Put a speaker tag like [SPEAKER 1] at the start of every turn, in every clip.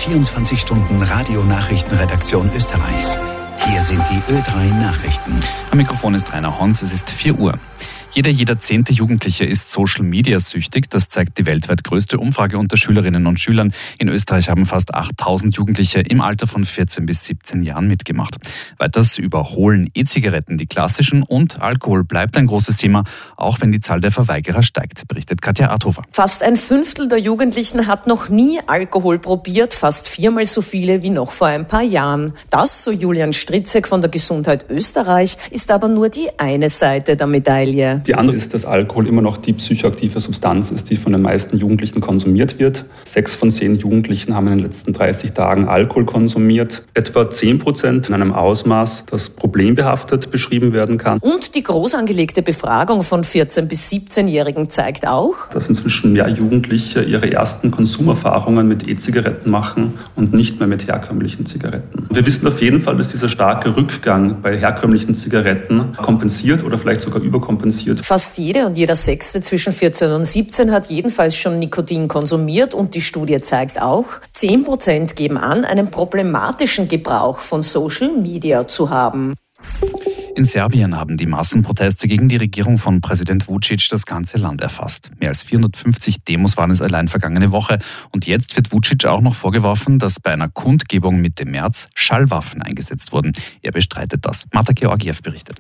[SPEAKER 1] 24 Stunden Radionachrichtenredaktion Österreichs. Hier sind die Ö3 Nachrichten.
[SPEAKER 2] Am Mikrofon ist Rainer Hons, es ist 4 Uhr. Jeder 10. Jugendliche ist Social-Media-süchtig. Das zeigt die weltweit größte Umfrage unter Schülerinnen und Schülern. In Österreich haben fast 8.000 Jugendliche im Alter von 14 bis 17 Jahren mitgemacht. Weiters überholen E-Zigaretten die klassischen und Alkohol bleibt ein großes Thema, auch wenn die Zahl der Verweigerer steigt, berichtet Katja Arthofer.
[SPEAKER 3] Fast ein Fünftel der Jugendlichen hat noch nie Alkohol probiert, fast 4-mal so viele wie noch vor ein paar Jahren. Das, so Julian Stritzek von der Gesundheit Österreich, ist aber nur die eine Seite der Medaille.
[SPEAKER 4] Die andere ist, dass Alkohol immer noch die psychoaktive Substanz ist, die von den meisten Jugendlichen konsumiert wird. 6 von 10 Jugendlichen haben in den letzten 30 Tagen Alkohol konsumiert. Etwa 10% in einem Ausmaß, das problembehaftet beschrieben werden kann.
[SPEAKER 3] Und die groß angelegte Befragung von 14- bis 17-Jährigen zeigt auch,
[SPEAKER 4] dass inzwischen mehr Jugendliche ihre ersten Konsumerfahrungen mit E-Zigaretten machen und nicht mehr mit herkömmlichen Zigaretten. Wir wissen auf jeden Fall, dass dieser starke Rückgang bei herkömmlichen Zigaretten kompensiert oder vielleicht sogar überkompensiert.
[SPEAKER 3] Fast jede und jeder Sechste zwischen 14 und 17 hat jedenfalls schon Nikotin konsumiert und die Studie zeigt auch, 10% geben an, einen problematischen Gebrauch von Social Media zu haben.
[SPEAKER 2] In Serbien haben die Massenproteste gegen die Regierung von Präsident Vučić das ganze Land erfasst. Mehr als 450 Demos waren es allein vergangene Woche. Und jetzt wird Vučić auch noch vorgeworfen, dass bei einer Kundgebung Mitte März Schallwaffen eingesetzt wurden. Er bestreitet das. Marta Georgiev berichtet.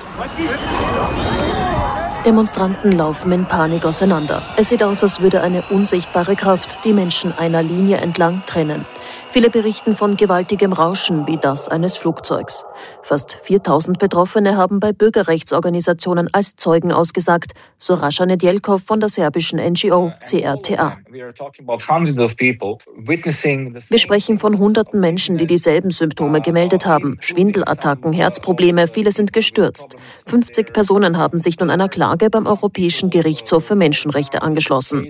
[SPEAKER 5] Demonstranten laufen in Panik auseinander. Es sieht aus, als würde eine unsichtbare Kraft die Menschen einer Linie entlang trennen. Viele berichten von gewaltigem Rauschen wie das eines Flugzeugs. Fast 4.000 Betroffene haben bei Bürgerrechtsorganisationen als Zeugen ausgesagt, so Raša Nedjeljkov von der serbischen NGO CRTA. Wir sprechen von hunderten Menschen, die dieselben Symptome gemeldet haben. Schwindelattacken, Herzprobleme, viele sind gestürzt. 50 Personen haben sich nun einer Klage beim Europäischen Gerichtshof für Menschenrechte angeschlossen.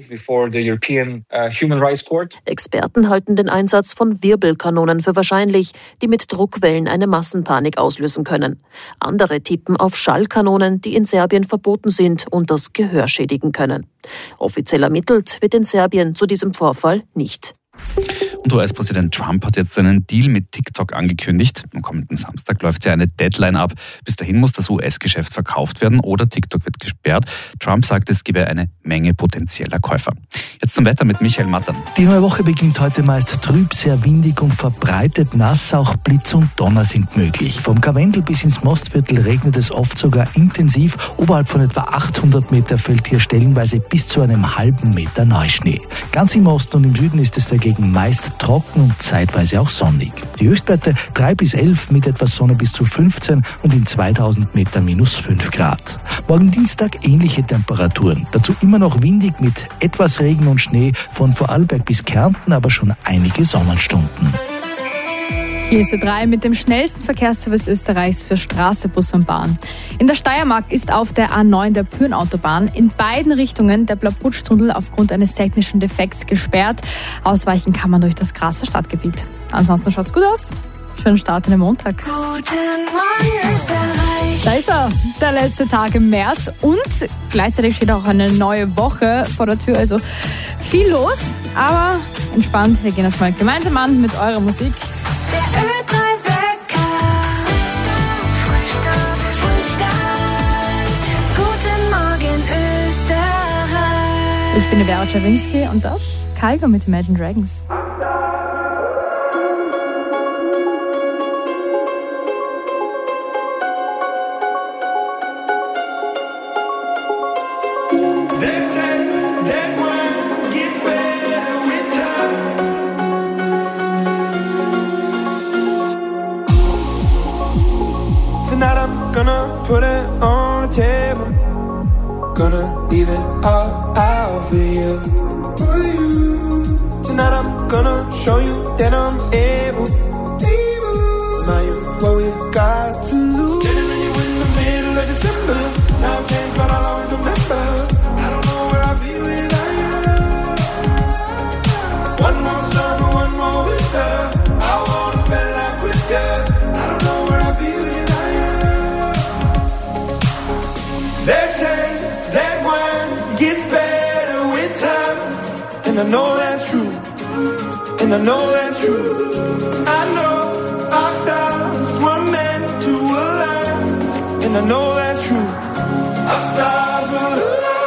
[SPEAKER 5] Experten halten den Einsatz von Wirbelkanonen für wahrscheinlich, die mit Druckwellen eine Massenpanik auslösen können. Andere tippen auf Schallkanonen, die in Serbien verboten sind und das Gehör schädigen können. Offiziell ermittelt wird in Serbien zu diesem Vorfall nicht.
[SPEAKER 2] Und US-Präsident Trump hat jetzt einen Deal mit TikTok angekündigt. Am kommenden Samstag läuft ja eine Deadline ab. Bis dahin muss das US-Geschäft verkauft werden oder TikTok wird gesperrt. Trump sagt, es gebe eine Menge potenzieller Käufer. Jetzt zum Wetter mit Michael Mattern.
[SPEAKER 6] Die neue Woche beginnt heute meist trüb, sehr windig und verbreitet nass. Auch Blitz und Donner sind möglich. Vom Karwendel bis ins Mostviertel regnet es oft sogar intensiv. Oberhalb von etwa 800 Meter fällt hier stellenweise bis zu einem halben Meter Neuschnee. Ganz im Osten und im Süden ist es dagegen meist trocken und zeitweise auch sonnig. Die Höchstwerte 3 bis 11, mit etwas Sonne bis zu 15 und in 2000 Meter minus 5 Grad. Morgen Dienstag ähnliche Temperaturen. Dazu immer noch windig mit etwas Regen und Schnee, von Vorarlberg bis Kärnten aber schon einige Sonnenstunden.
[SPEAKER 7] Hier ist Ö3 mit dem schnellsten Verkehrsservice Österreichs für Straße, Bus und Bahn. In der Steiermark ist auf der A9 der Pyrnautobahn in beiden Richtungen der Blauputschtunnel aufgrund eines technischen Defekts gesperrt. Ausweichen kann man durch das Grazer Stadtgebiet. Ansonsten schaut's gut aus. Schönen Start in den Montag.
[SPEAKER 8] Guten Morgen, Österreich.
[SPEAKER 7] Da ist er, der letzte Tag im März und gleichzeitig steht auch eine neue Woche vor der Tür. Also viel los, aber entspannt. Wir gehen das mal gemeinsam an mit eurer Musik.
[SPEAKER 8] Der Ö3-Wecker. Frühstart. Guten Morgen, Österreich.
[SPEAKER 7] Ich bin die Vera Czerwinski und das Kygo mit Imagine Dragons.
[SPEAKER 9] Tonight I'm gonna put it on the table. Gonna leave it all out for you. Tonight I'm gonna show you that I'm able. Now you what we've got to lose. Standing on you in the middle of December. Time changed, but I'll always remember. I don't know where I'll be without you. One more summer, one more winter. I wanna spend life with you. I don't know where I'll be without you. They say that wine gets better with time, and I know that's true, and I know that's true. true. I know our stars were meant to align, and I know that's true. Our stars will align.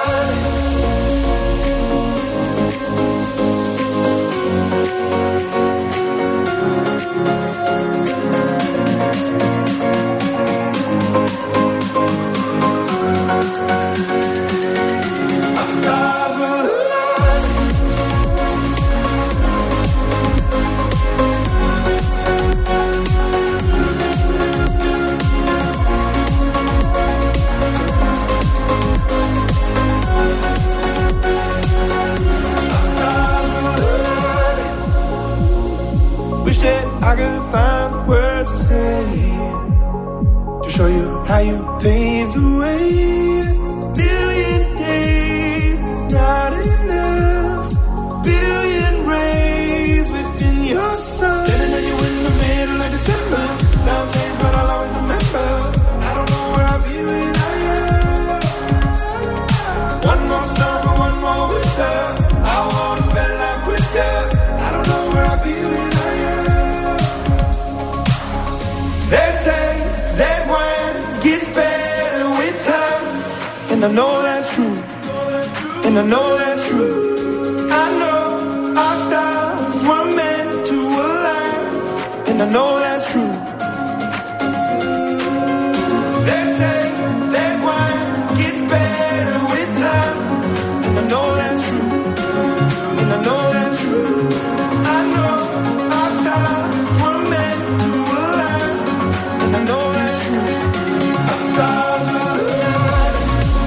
[SPEAKER 9] I could find the words to say to show you how you paved the way. A million days is not enough. Billion rays within your sun. Standing at you in the middle of December. Time changed, but I'll always remember. I don't know where I'll be when I am. One more summer, one more winter. I wanna spend life with you. I don't know where I'll be when I am. They say that wine gets better with time, and I know that's true, and I know that's true. I know our stars were meant to align, and I know that's true. They say that wine gets better with time, and I know that's true, and I know that's true. I know our stars were meant to align, and I know that's true. Our stars will align.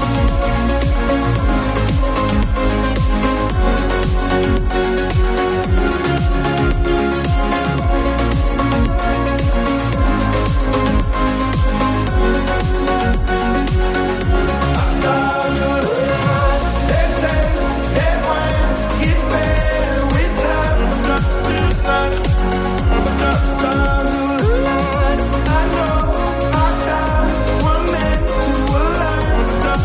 [SPEAKER 9] Our stars will align. They say that wine gets better with time. Our stars will align. I know our stars were meant to align. Our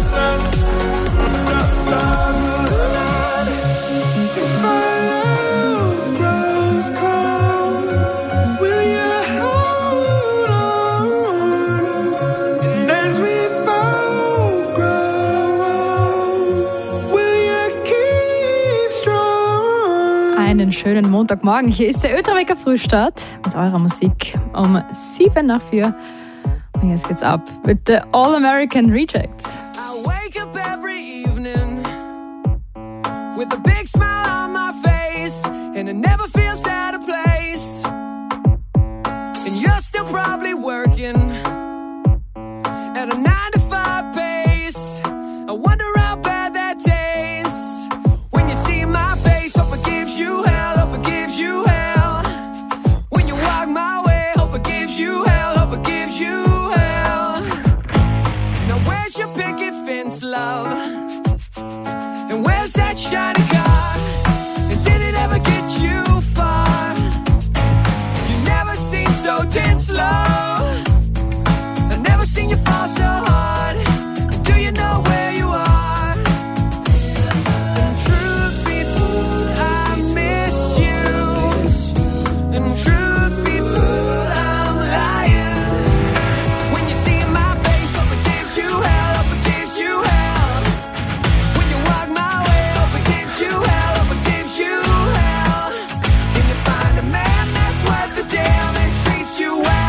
[SPEAKER 9] stars will align. If our love grows cold, will you hold on? And as we both grow old, will you keep strong?
[SPEAKER 7] Einen schönen Montagmorgen. Hier ist der Ötrawecker Frühstart mit eurer Musik um 7:04. Und jetzt geht's ab mit The All American Rejects.
[SPEAKER 10] I wake up every evening with a big smile on my face, and it never feels out of place. And you're still probably working at a 9-to-5 pace. I wonder how bad that tastes when you see my face. Hope it gives you hell, hope it gives you hell. When you walk my way, hope it gives you hell, hope it gives you hell. Now where's your picket fence, love? And where's that shiny car? And did it ever get you far? You never seem so tense, love. I've never seen you fall so hard. Do you know where you are? And truth be told, I miss you. And truth be told, I'm lying. When you see my face, hope it gives you hell, hope it gives you hell. When you walk my way, hope it gives you hell, hope it gives you hell. And you find a man that's worth the damn and treats you well.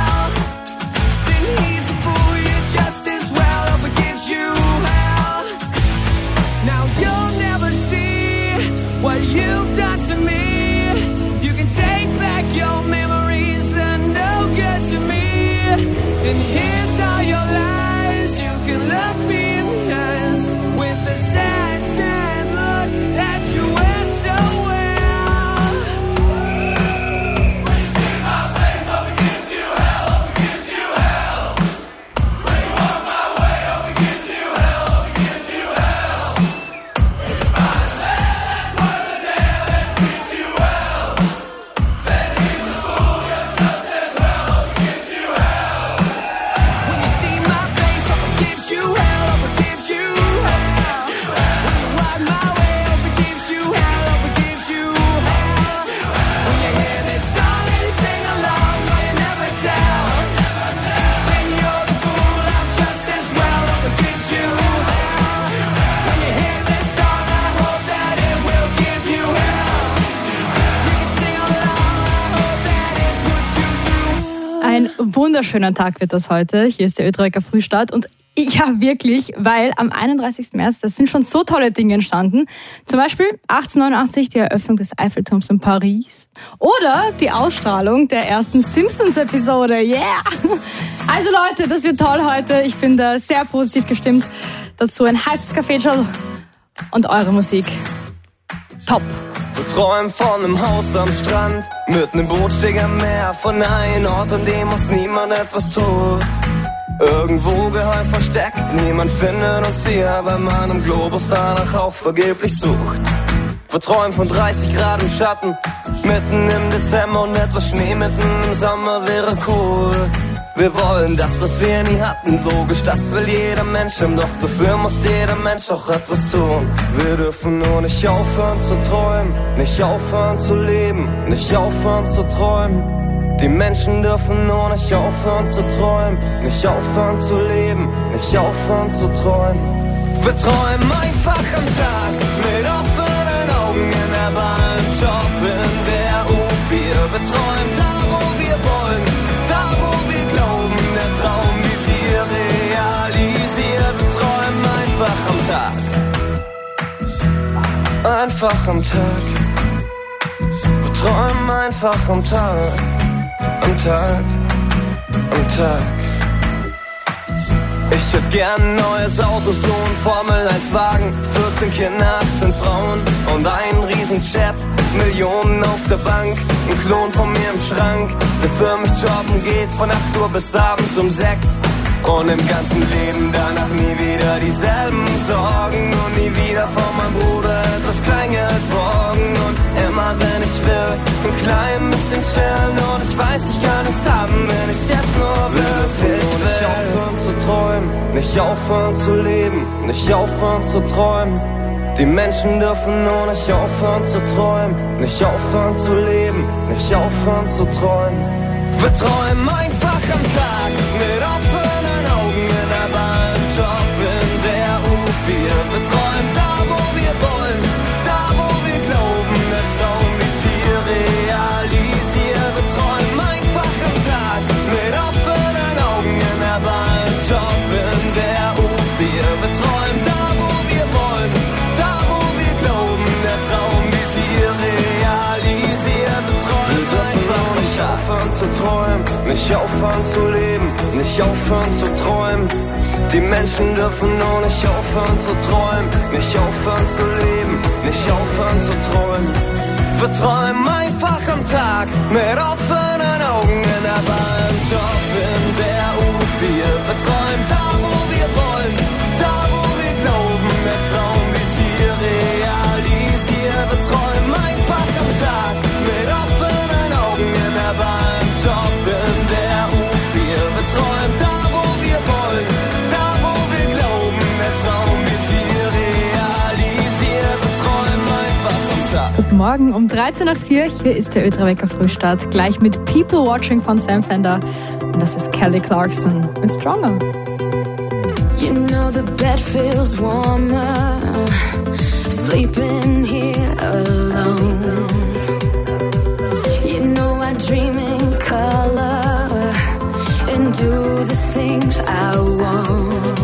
[SPEAKER 7] Ein wunderschöner Tag wird das heute. Hier ist der Ö3 Frühstart und ja, wirklich, weil am 31. März, da sind schon so tolle Dinge entstanden. Zum Beispiel 1889 die Eröffnung des Eiffelturms in Paris oder die Ausstrahlung der ersten Simpsons-Episode. Yeah! Also Leute, das wird toll heute. Ich bin da sehr positiv gestimmt. Dazu ein heißes Kaffeeschal und eure Musik. Top!
[SPEAKER 11] Wir träumen von einem Haus am Strand, mit einem Bootsteg am Meer, von einem Ort, an dem uns niemand etwas tut. Irgendwo geheim versteckt, niemand findet uns hier, weil man im Globus danach auch vergeblich sucht. Wir träumen von 30 Grad im Schatten, mitten im Dezember und etwas Schnee mitten im Sommer wäre cool. Wir wollen das, was wir nie hatten, logisch, das will jeder Mensch, doch dafür muss jeder Mensch auch etwas tun. Wir dürfen nur nicht aufhören zu träumen, nicht aufhören zu leben, nicht aufhören zu träumen. Die Menschen dürfen nur nicht aufhören zu träumen, nicht aufhören zu leben, nicht aufhören zu träumen. Wir träumen einfach am Tag, mit offenen Augen in der Bahn, Job in der U4. Wir träumen da, wo wir wollen, da, wo wir glauben, der Traum wird hier realisiert. Wir träumen einfach am Tag, einfach am Tag. Wir träumen einfach am Tag. Am Tag, am Tag. Ich hätte gern ein neues Auto, so ein Formel-1-Wagen, 14 Kinder, 18 Frauen und einen Riesenjet, Millionen auf der Bank, ein Klon von mir im Schrank, der für mich jobben geht von 8 Uhr bis abends um 6 und im ganzen Leben danach nie wieder dieselben Sorgen und nie wieder von meinem Bruder etwas Kleingeld borgen und immer wenn ich will, ein klein bisschen chillen und ich weiß, ich kann es haben, wenn ich jetzt nur will. Nicht aufhören zu träumen, nicht aufhören zu leben, nicht aufhören zu träumen. Die Menschen dürfen nur nicht aufhören zu träumen, nicht aufhören zu leben, nicht aufhören zu träumen. Wir träumen einfach am Tag, mit offenen Augen in der Bahn, Job in der U4. Wir träumen da, wo wir wollen, da, wo wir glauben, der Traum wird hier realisiert. Wir träumen einfach am Tag, mit offenen Augen in der Bahn, Job in der U4. Wir träumen da, wo wir wollen, da, wo wir glauben, der Traum wird hier realisiert. Wir träumen einfach nicht aufhören zu träumen, nicht aufhören zu leben, nicht aufhören zu träumen. Die Menschen dürfen nur nicht aufhören zu träumen, nicht aufhören zu leben, nicht aufhören zu träumen. Wir träumen einfach am Tag, mit offenen Augen in der Bahn, Job in der U4. Wir träumen da, wo wir wollen, da, wo wir glauben, der Traum wird hier realisiert. Wir träumen einfach am Tag, mit offenen Augen in der Bahn, Job in der U4. Wir träumen da, wo wir wollen, da, wo wir glauben, der Traum wird hier realisiert. Wir träumen einfach am Tag.
[SPEAKER 7] Guten Morgen um 4:13. Hier ist der Ö3 Frühstart. Gleich mit People Watching von Sam Fender. Und das ist Kelly Clarkson mit Stronger.
[SPEAKER 8] You know the bed feels warmer, sleeping here alone. You know I dream in color and do the things I want.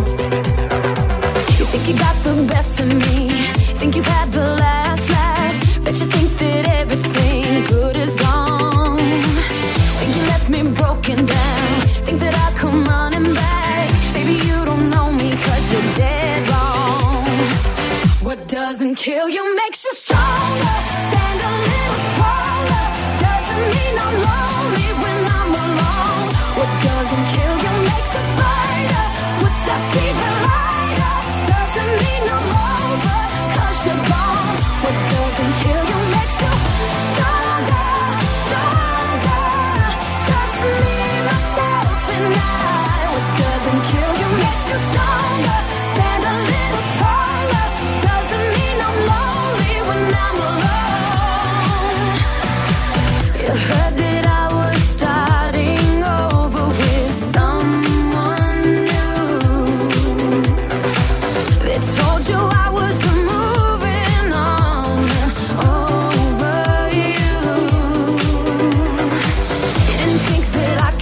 [SPEAKER 8] You think you got the best of me, think you've had the last laugh, bet you think that everything good is gone. Think you left me broken down, think that I'll come running back. Baby, you don't know me 'cause you're dead wrong. What doesn't kill you makes you stronger. Stand a little taller. Doesn't mean I'm lonely when I'm alone. What doesn't kill you makes a fighter. Footsteps even lighter. Doesn't mean I'm over 'cause you're gone. What doesn't kill you makes you stronger, stronger. Just me, myself and I. What doesn't kill you makes you stronger. Stand a little taller. Doesn't mean I'm lonely when I'm alone. You heard that I was starting over with some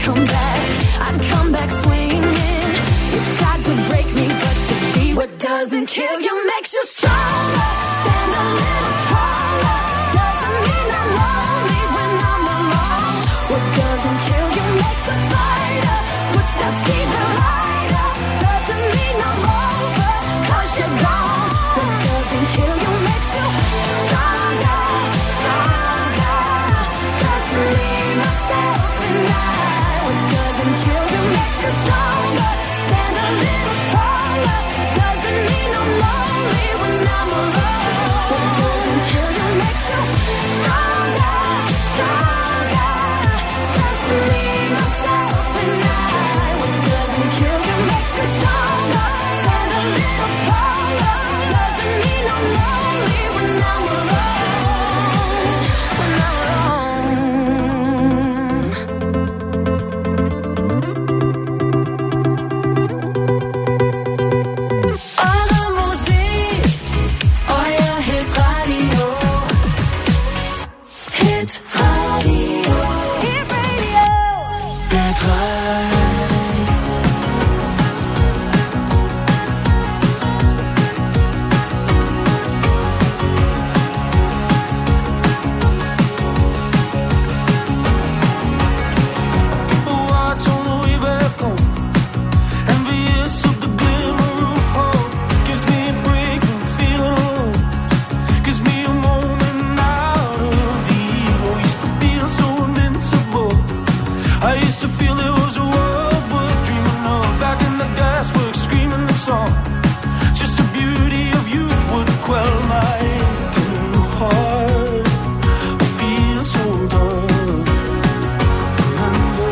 [SPEAKER 8] come back swinging. You tried to break me, but you see what doesn't kill you makes you stronger. Stand a little taller. Doesn't mean I'm lonely when I'm alone. What doesn't kill you makes a fighter. Footsteps even lighter. Doesn't mean I'm over, 'cause you're gone. What doesn't kill you makes you stronger, stronger. Just leave myself and I. What doesn't kill you makes you stronger. Stand a little taller. Doesn't mean I'm lonely when I'm alone. What doesn't kill you makes you stronger, stronger. Just leave myself and I. What doesn't kill you makes you stronger. Stand a little taller. Doesn't mean I'm lonely when I'm alone. When I'm Alle Musik, euer Hitradio. Hitradio.
[SPEAKER 9] People watch on the way back home, envious of the glimmer of hope. Gives me a break from feeling alone. Gives me a moment out of the evil. Used to feel so invincible. I used to feel it was a world worth dreaming of. Back in the gasworks, screaming the song. Just the beauty of youth would quell my aching heart. I feel so done. Remember.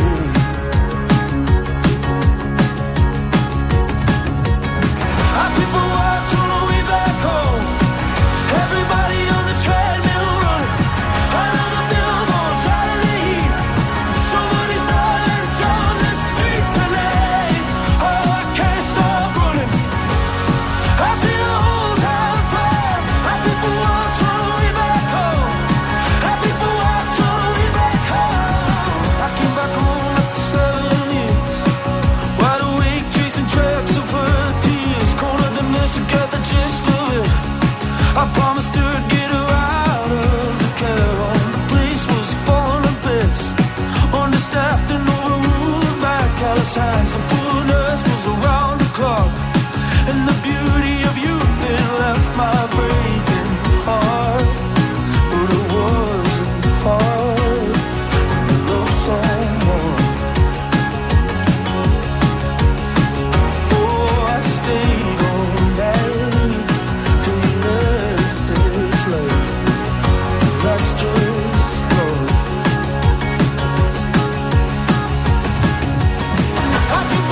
[SPEAKER 9] Our people watch on the way back home. Everybody on the treadmill running. Another billboard, tired of the heat. Somebody's violence on the street tonight. Oh, I can't stop running. I see the whole town fire. Our people watch on the way back home. Our people watch on the way back home. I came back home after 7 years. Wide awake, chasing tracks of her tears. Colder than this, I got the gist of it. I promised her I'd get her out of the caravan. The place was falling to bits. Understaffed and overruled by callous hands. The poor nurse was around the clock. And the beauty of youth, it left my breaking heart. But it wasn't hard when you love someone. Oh, I stayed all night till you left this life. That's just love. Our people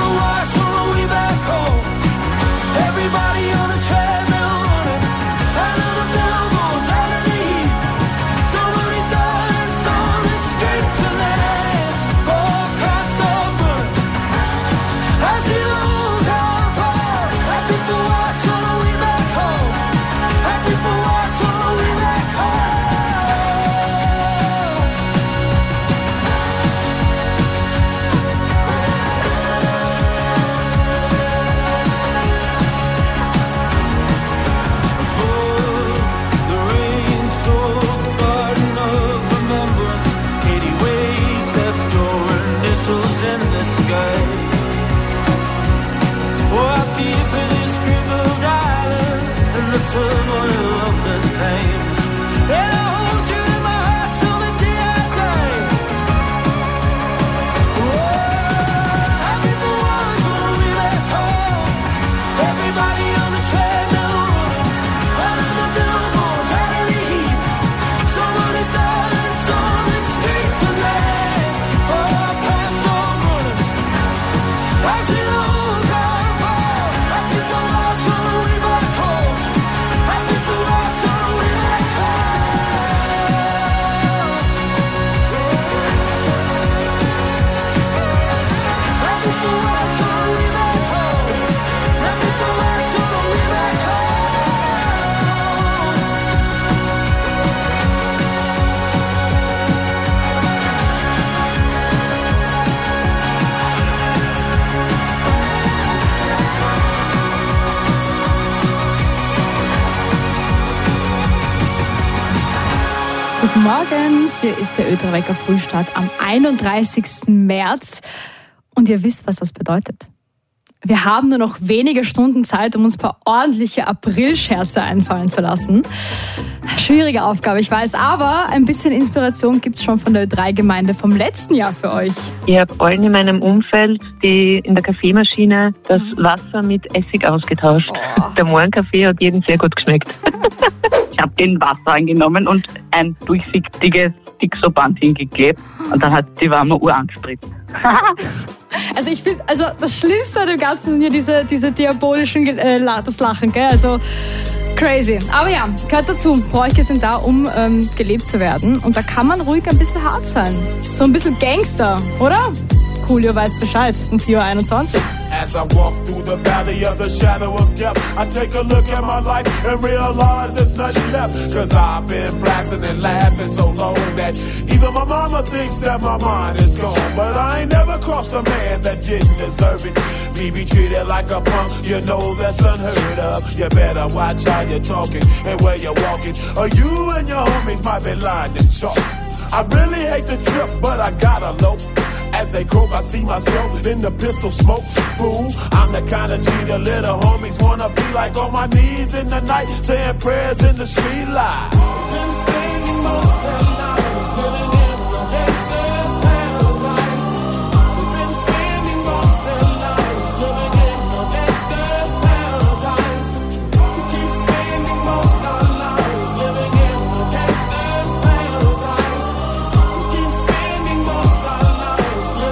[SPEAKER 7] Morgen, hier ist der Ö3 Wecker Frühstart am 31. März. Und ihr wisst, was das bedeutet. Wir haben nur noch wenige Stunden Zeit, um uns ein paar ordentliche Aprilscherze einfallen zu lassen. Schwierige Aufgabe, ich weiß, aber ein bisschen Inspiration gibt's schon von der Ö3-Gemeinde vom letzten Jahr für euch.
[SPEAKER 12] Ich habe allen in meinem Umfeld, die in der Kaffeemaschine das Wasser mit Essig ausgetauscht. Oh. Der Morgenkaffee hat jedem sehr gut geschmeckt.
[SPEAKER 13] Ich habe den Wasser eingenommen und ein durchsichtiges Dixo-Band hingeklebt und dann hat die warme Uhr angespritzt.
[SPEAKER 7] Also ich finde, das Schlimmste an dem Ganzen sind ja diese diabolischen, das Lachen, gell? Also crazy. Aber ja, gehört dazu. Bräuche sind da, um gelebt zu werden. Und da kann man ruhig ein bisschen hart sein. So ein bisschen Gangster, oder? Coolio weiß Bescheid um 4.21 Uhr.
[SPEAKER 9] As I walk through the valley of the shadow of death, I take a look at my life and realize there's nothing left. Cause I've been blasting and laughing so long that even my mama thinks that my mind is gone. But I ain't never crossed a man that didn't deserve it. Me be treated like a punk, you know that's unheard of. You better watch how you're talking and where you're walking, or you and your homies might be lying to chalk. I really hate the trip, but I gotta low. As they croak, I see myself in the pistol smoke. Fool, I'm the kind of G the little homies wanna be like, on my knees in the night, saying prayers in the street light. Been spending most of the night living in the gangster's paradise. We've been spending most of the night living in the gangster's paradise. We keep spending most of the night living in the gangster's paradise. We keep spending most of the night.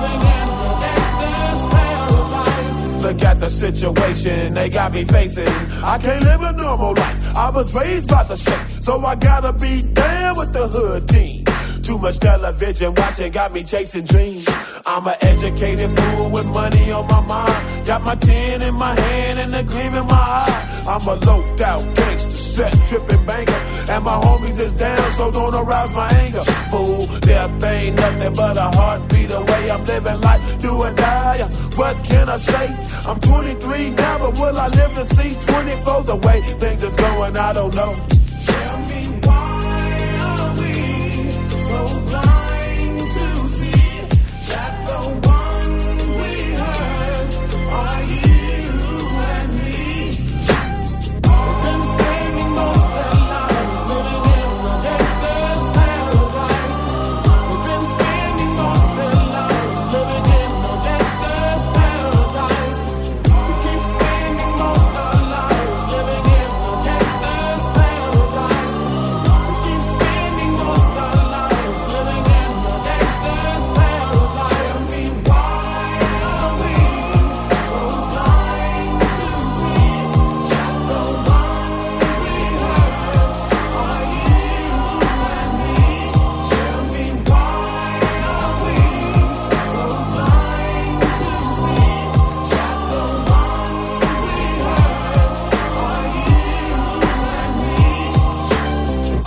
[SPEAKER 9] Look at the situation they got me facing. I can't live a normal life. I was raised by the street, so I gotta be down with the hood team. Too much television watching got me chasing dreams. I'm an educated fool with money on my mind. Got my 10 in my hand and a gleam in my eye. I'm a loped out gangster, set tripping banker, and my homies is down, so don't arouse my anger. Fool, death ain't nothing but a heartbeat away. I'm living life, do or die. What can I say? I'm 23 now, but will I live to see 24? The way things is going, I don't know. Tell me why are we so blind to see that the ones we hurt are you and me? We've been spending most of our lives living in the gangster's paradise. We've been spending most of our lives living in the gangster's paradise. We keep spending most of our lives living in the gangster's paradise. We keep spending most of our lives living in the gangster's paradise. Tell me why are we so blind to see that the ones we hurt are you and me? Tell me why are we so blind to see that the ones we hurt are you and me?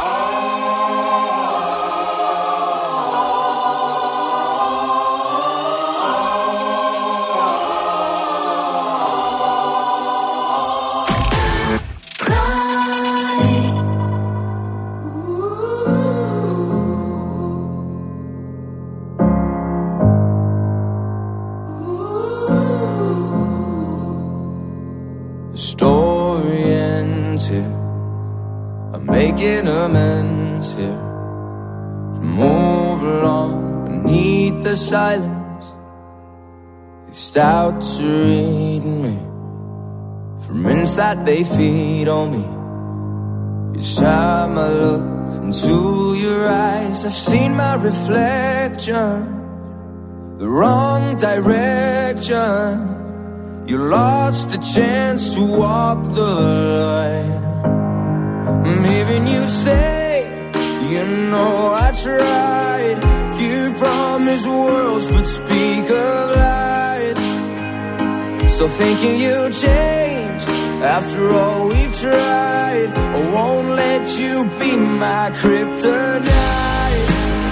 [SPEAKER 10] The story ends here. I'm making amends here. Move along beneath the silence. These stouts are eating me. From inside they feed on me. Each time I look into your eyes, I've seen my reflection. The wrong direction. You lost the chance to walk the line. I'm hearing you say, you know I tried. You promised worlds but speak of lies. So thinking you'll change after all we've tried. I won't let you be my kryptonite.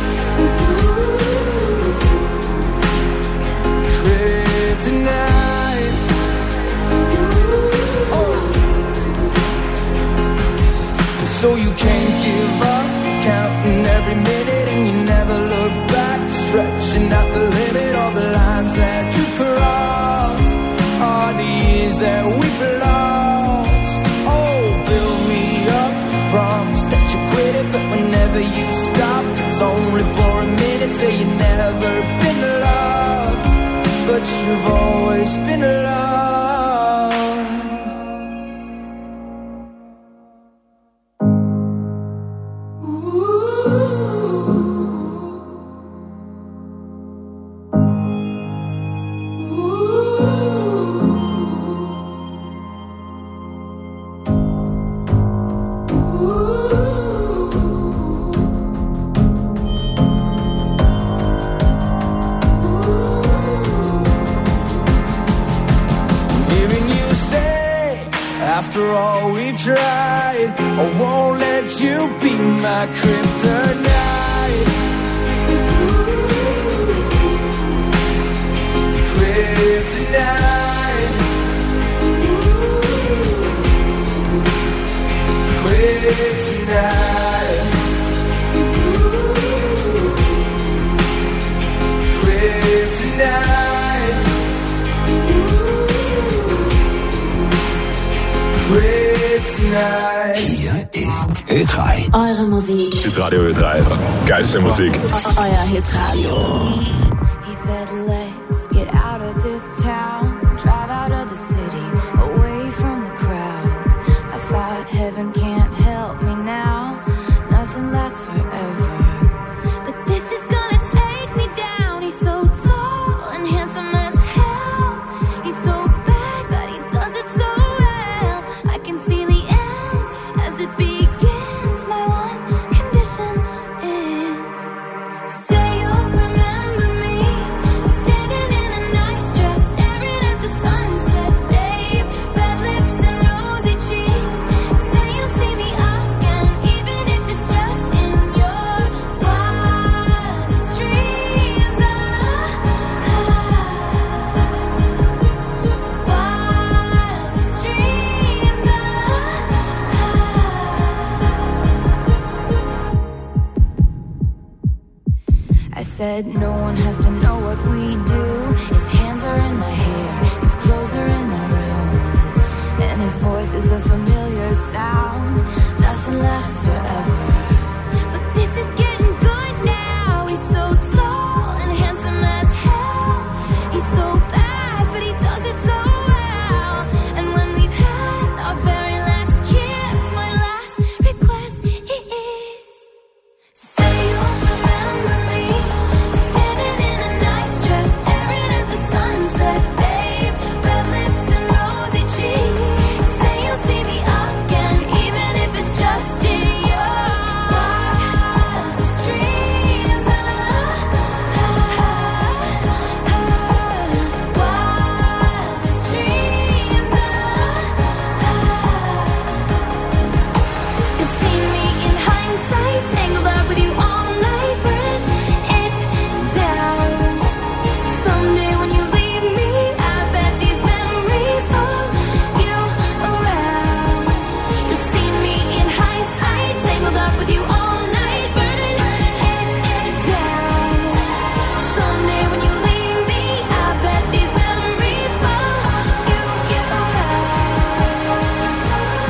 [SPEAKER 10] Kryptonite. So you can't give up, counting every
[SPEAKER 9] say you've never been loved, but you've always been loved. After all we've tried, I won't let you be my kryptonite. Kryptonite. Kryptonite. Kryptonite.
[SPEAKER 1] Hier ist Ö3.
[SPEAKER 14] Eure Musik.
[SPEAKER 15] Hitradio Ö3. Geilste Musik.
[SPEAKER 14] Euer Hitradio.
[SPEAKER 8] He said, let's get out of this town, drive out of the city, away from the crowds. I thought heaven can't help me now, nothing lasts forever. But this is gonna take me down. He's so tall and handsome as hell. He's so bad, but he does it so well. I can see the end as it begins. My one condition is, say you'll remember me, standing in a nice dress, staring at the sunset, babe. Red lips and rosy cheeks. Say you'll see me again, even if it's just in your wildest dreams. Wildest dreams. I said no one has to know what we do. His hands are in my hair, his clothes are in my room, and his voice is a familiar sound. Nothing lasts forever, but this is getting good now. He's so tall and handsome as hell. He's so bad, but he does it so well. And when we've had our very last kiss, my last request is, say you'll remember me, standing in a nice dress, staring at the sunset, babe. Red lips and rosy cheeks. Say you'll see me again, even if it's just in your wildest dreams. Wildest dreams. You'll see me in hindsight, tangled up with you all night, burning it down. Someday when you leave me, I bet these memories follow you around. You'll see me in hindsight, tangled up with you all night, burning it down. Someday when you leave me, I bet these memories follow you around.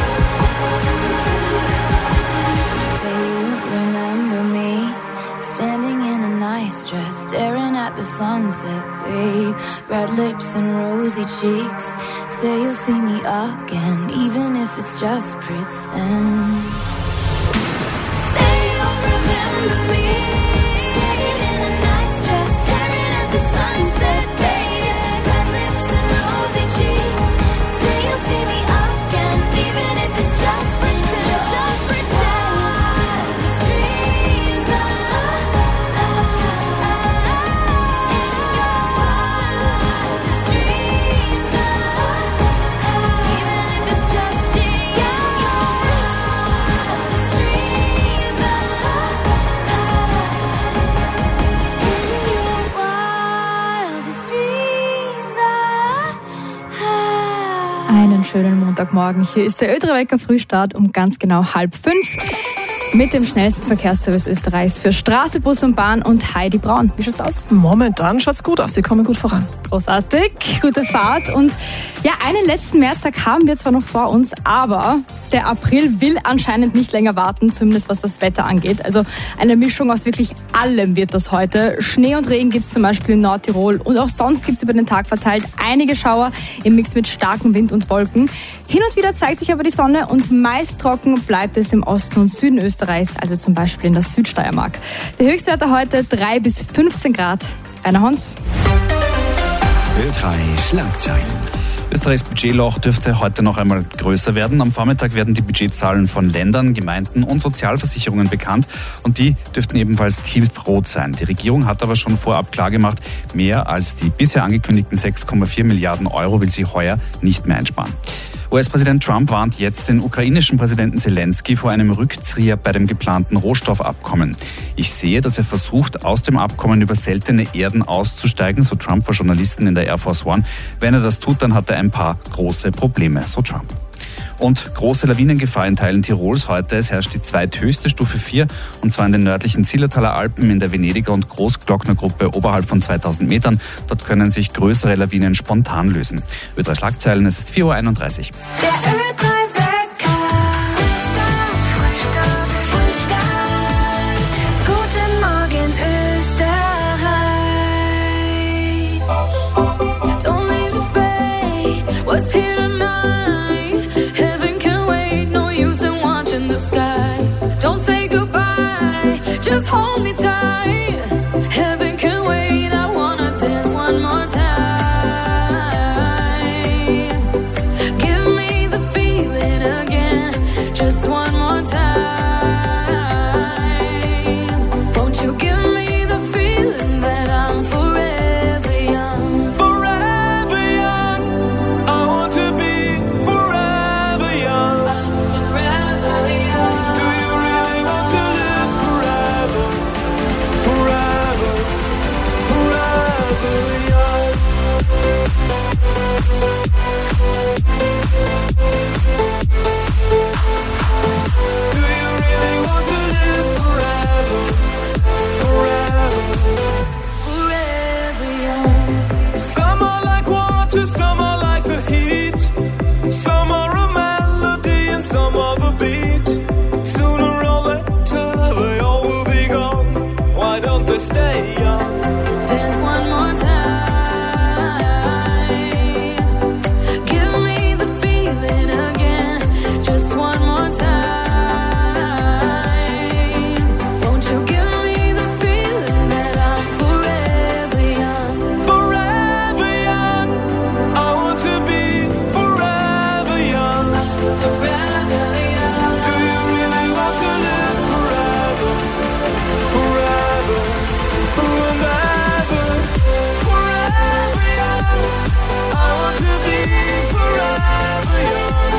[SPEAKER 8] Say you remember me, standing in a nice dress, staring at the sunset, babe. Red lips and rosy cheeks. Say you'll see me again, even if it's just pretend. Say you'll remember me, standing in a nice dress, staring at the sunset, babe. Red lips and rosy cheeks. Say you'll see me again, even if it's just pretend. Just pretend. Wildest dreams. Wildest dreams. Even if it's just in your wildest dreams. Wildest dreams.
[SPEAKER 7] Einen schönen Montagmorgen. Hier ist der Ö3 Wecker Frühstart um ganz genau 4:30. mit dem schnellsten Verkehrsservice Österreichs für Straße, Bus und Bahn und Heidi Braun. Wie schaut's aus?
[SPEAKER 16] Momentan schaut's gut aus, Sie kommen gut voran.
[SPEAKER 7] Großartig, gute Fahrt. Und ja, einen letzten Märztag haben wir zwar noch vor uns, aber der April will anscheinend nicht länger warten, zumindest was das Wetter angeht. Also eine Mischung aus wirklich allem wird das heute. Schnee und Regen gibt's zum Beispiel in Nordtirol und auch sonst gibt's über den Tag verteilt einige Schauer im Mix mit starkem Wind und Wolken. Hin und wieder zeigt sich aber die Sonne und meist trocken bleibt es im Osten und Süden Österreichs, also zum Beispiel in der Südsteiermark. Der Höchstwerte heute 3 bis 15 Grad. Rainer Hans.
[SPEAKER 1] Ö3 Schlagzeilen.
[SPEAKER 2] Österreichs Budgetloch dürfte heute noch einmal größer werden. Am Vormittag werden die Budgetzahlen von Ländern, Gemeinden und Sozialversicherungen bekannt und die dürften ebenfalls tiefrot sein. Die Regierung hat aber schon vorab klargemacht, mehr als die bisher angekündigten 6,4 Milliarden Euro will sie heuer nicht mehr einsparen. US-Präsident Trump warnt jetzt den ukrainischen Präsidenten Zelensky vor einem Rückzieher bei dem geplanten Rohstoffabkommen. Ich sehe, dass er versucht, aus dem Abkommen über seltene Erden auszusteigen, so Trump vor Journalisten in der Air Force One. Wenn er das tut, dann hat er ein paar große Probleme, so Trump. Und große Lawinengefahr in Teilen Tirols heute. Es herrscht die zweithöchste Stufe 4, und zwar in den nördlichen Zillertaler Alpen in der Venediger und Großglocknergruppe oberhalb von 2000 Metern. Dort können sich größere Lawinen spontan lösen. Ö3 Schlagzeilen, es ist 4.31 Uhr.
[SPEAKER 8] Guten Morgen Österreich. Don't leave the fate, what's here tonight? Heaven can wait, no use in watching the sky. Don't say goodbye, just hold me tight. Heaven can wait, I wanna dance one more time. Give me the feeling again, just one more time. Won't you give me the feeling that I'm forever young?
[SPEAKER 9] Forever young, I want to be forever young.
[SPEAKER 8] Forever young.
[SPEAKER 9] Do you really want to live forever? Forever, forever young. Do you really want to live forever? Forever,
[SPEAKER 8] Forever young.
[SPEAKER 9] some are like water, some are like the heat. Some are a melody and some are the beat. Sooner or later they all will be gone. Why don't they stay young?
[SPEAKER 8] Dance one more time. Give me the feeling again, just one more time. Won't you give me the feeling that I'm forever young?
[SPEAKER 9] Forever young, I want to be forever young.
[SPEAKER 8] Forever young.
[SPEAKER 9] Do you really want to live forever? Forever, forever, forever young. I want to be forever young.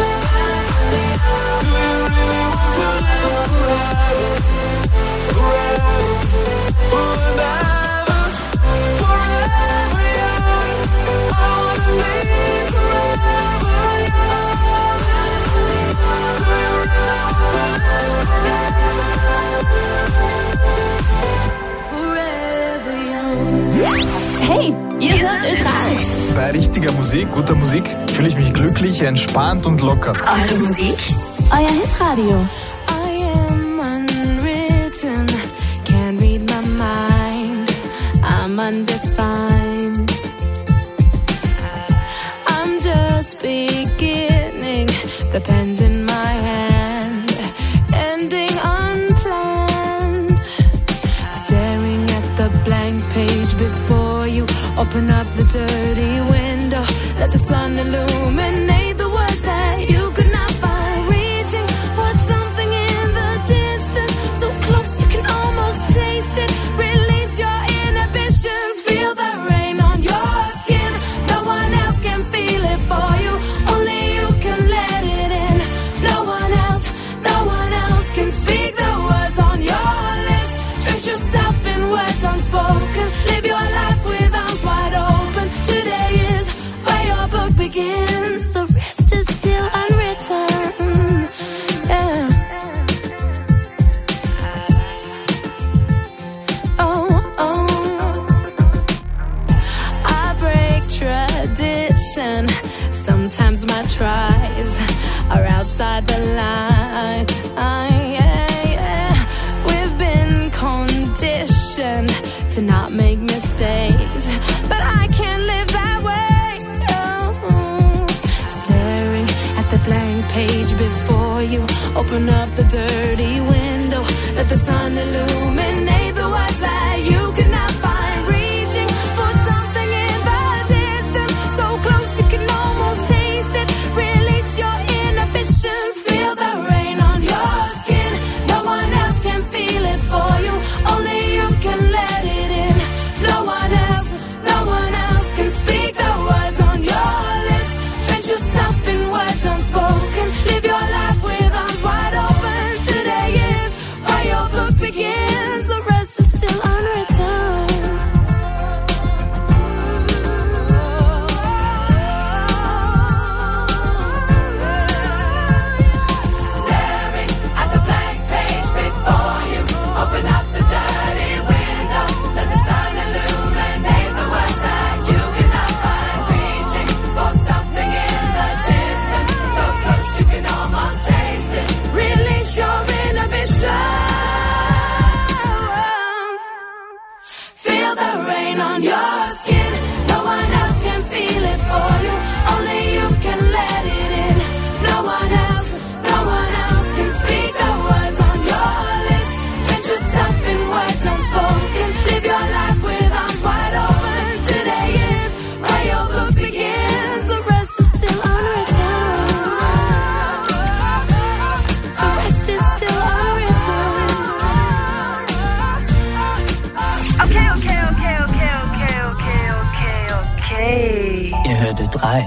[SPEAKER 9] Do you really want to live forever? Forever, forever, forever young. I want to be forever young. Do you really want to live
[SPEAKER 8] Forever young.
[SPEAKER 14] Hey, ihr hört Ö3.
[SPEAKER 17] Bei richtiger Musik, guter Musik, fühle ich mich glücklich, entspannt und locker.
[SPEAKER 14] Eure Musik, euer Hitradio.
[SPEAKER 8] I am unwritten, can't read my mind. I'm undefined. I'm just beginning, the pen's in my hand, ending unplanned. Staring at the blank page before you, open up the dirty window, let the sun illuminate the words that you could not find. Reaching for something in the distance, so close you can almost taste it. Release your inhibitions, feel the rain on your skin. No one else can feel it for you, only you can let it in. No one else can speak the words on your lips. Drench yourself in words unspoken, live your life with arms wide open. Today is where your book begins, so condition. Sometimes my tries are outside the line. We've been conditioned to not make mistakes, but I can't live that way. No. Staring at the blank page before you, open up the dirty window, let the sun illuminate the words that you cannot find. Reaching for something in the distance, so close you can almost taste it. Release your inhibitions, feel the rain on your skin. No one else can feel it for you, only you can let it in. No one else can speak the words on your lips. Drench yourself in words unspoken, live your life with arms wide open. Today is where your book begins, the rest is still unwritten. Staring at the blank page before you, open up the dirty window, let the sun illuminate the words that you cannot find. Reaching for something in the distance, so close you can almost taste it. Release your inhibitions, feel the rain on your skin. No one else can feel it for you, only you can let it in. No one else can speak the words on your lips. Drench yourself in words unspoken, live your life with arms wide open. Today is where your book begins, the rest is still unwritten. The rest is still unwritten.
[SPEAKER 18] Okay. Ihr hört Ö3.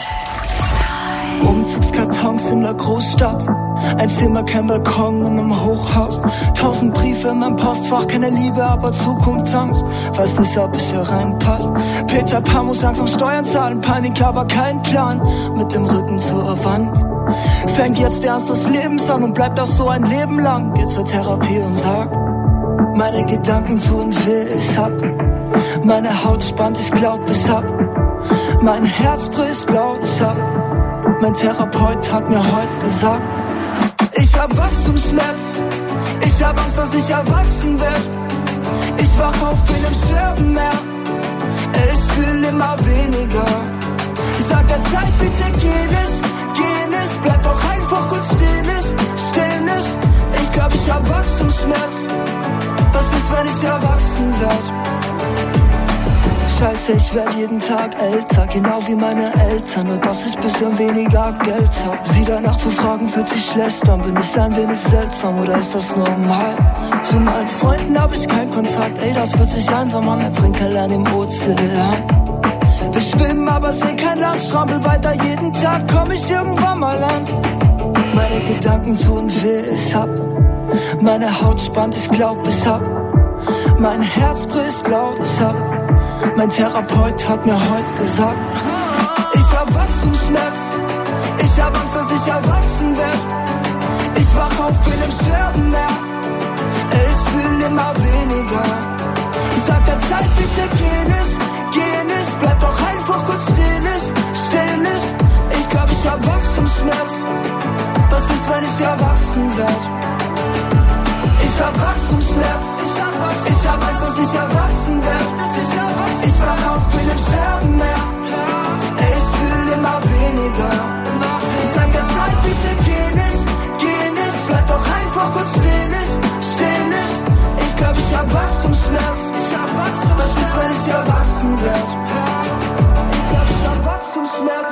[SPEAKER 19] Umzugskartons in der Großstadt, ein Zimmer, kein Balkon in einem Hochhaus, 1000 Briefe in meinem Postfach, keine Liebe, aber Zukunftsangst, weiß nicht, ob ich hier reinpasse. Peter Pan muss langsam Steuern zahlen, Panik, aber kein Plan, mit dem Rücken zur Wand. Fängt jetzt der Ernst des Lebens an und bleibt das so ein Leben lang. Geh zur Therapie und sag, meine Gedanken tun weh, ich hab meine Haut spannt, ich glaub, ich hab mein Herz bricht laut, ich hab mein Therapeut hat mir heute gesagt, ich hab Wachstumsschmerz, ich hab Angst, dass ich erwachsen werd. Ich wach auf in einem Scherbenmeer, ich fühl immer weniger. Sag der Zeit, bitte geh nicht, bleib doch einfach kurz still nicht. Ich glaub, ich hab Wachstumsschmerz, was ist, wenn ich erwachsen werd? Scheiße, ich werd jeden Tag älter, genau wie meine Eltern, nur dass ich bisschen weniger Geld hab. Sie danach zu fragen, fühlt sich schlecht an, bin ich ein wenig seltsam oder ist das normal? Zu meinen Freunden hab ich keinen Kontakt, ey, das fühlt sich einsam an, als Trinker allein im Ozean. Wir schwimmen, aber sehen kein Land, strampel weiter, jeden Tag komm ich irgendwann mal an. Meine Gedanken tun weh, ich hab meine Haut spannt, ich glaub, ich hab mein Herz bricht laut, ich hab mein Therapeut hat mir heute gesagt, ich hab Wachstumsschmerz, ich hab Angst, dass ich erwachsen werd. Ich wach auf in einem Scherbenmeer, ich fühl immer weniger. Ich sag der Zeit, bitte geh nicht, bleib doch einfach kurz still nicht. Ich glaub, ich hab Wachstumsschmerz, was ist, wenn ich erwachsen werd? Ich hab Wachstumsschmerz, ich hab Angst, dass ich erwachsen werd. Ich wach auf in einem Scherbenmeer, ich fühl immer weniger. Ich sag der Zeit, bitte geh nicht, bleib doch einfach kurz still nicht. Ich glaub, ich hab Wachstumsschmerz, was ist, wenn ich erwachsen werd? Ich glaub, ich hab Wachstumsschmerz.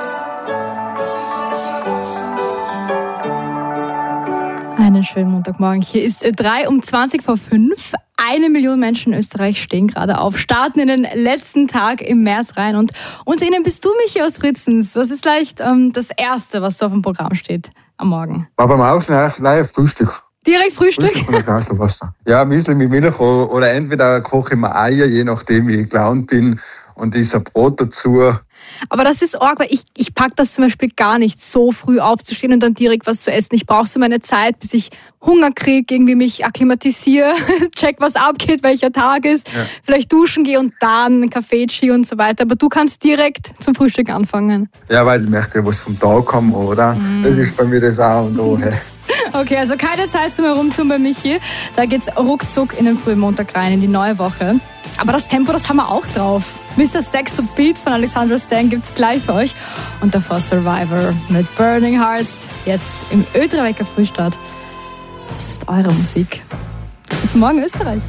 [SPEAKER 7] Einen schönen Montagmorgen. Hier ist Ö3 um 5:20. 1 Million Menschen in Österreich stehen gerade auf, starten in den letzten Tag im März rein und unter ihnen bist du, Michi aus Fritzens. Was ist vielleicht das Erste, was so auf dem Programm steht am Morgen?
[SPEAKER 20] War beim Aufschneiden gleich Frühstück.
[SPEAKER 7] Direkt Frühstück?
[SPEAKER 20] Frühstück und ein Glas Wasser. Ja, Müsli mit Milch oder entweder koche ich mir Eier, je nachdem wie ich gelaunt bin. und dieser Brot dazu.
[SPEAKER 7] Aber das ist arg, weil ich pack das zum Beispiel gar nicht, so früh aufzustehen und dann direkt was zu essen. Ich brauche so meine Zeit, bis ich Hunger kriege, irgendwie mich akklimatisiere, check, was abgeht, welcher Tag ist, vielleicht duschen gehe und dann einen Kaffee, Ski und so weiter. Aber du kannst direkt zum Frühstück anfangen.
[SPEAKER 20] Ja, weil ich möchte ja was vom Tag haben, oder? Das ist bei mir das auch und O.
[SPEAKER 7] Okay, also keine Zeit zum Herumtun bei Michi. Da geht's ruckzuck in den frühen Montag rein, in die neue Woche. Aber das Tempo, das haben wir auch drauf. Mr. Sex und Beat von Alexandra Stan gibt's gleich für euch. Und davor Survivor mit Burning Hearts. Jetzt im Ö3 Wecker Frühstart. Das ist eure Musik. Guten Morgen, Österreich.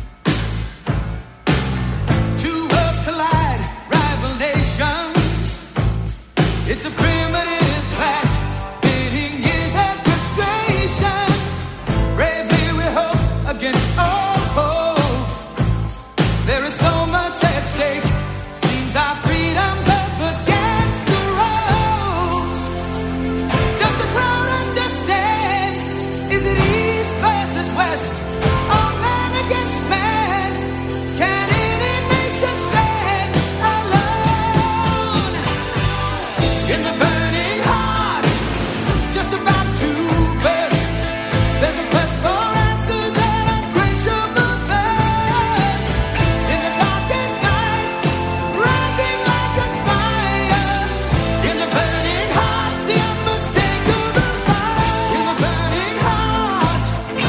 [SPEAKER 9] Two worlds collide, rival nations. It's a primitive clash, pitting years of frustration. Bravely we hope against all hope. There is so much at stake. Seems our freedom's up against the ropes. Does the crowd understand? Is it east versus west? All man against man. Can any nation stand alone? In the burning heart, just about to burst. There's a quest for answers and unquenchable thirst. In the darkest night, rising like a spire. In the burning heart, the unmistakable fire. In the burning heart.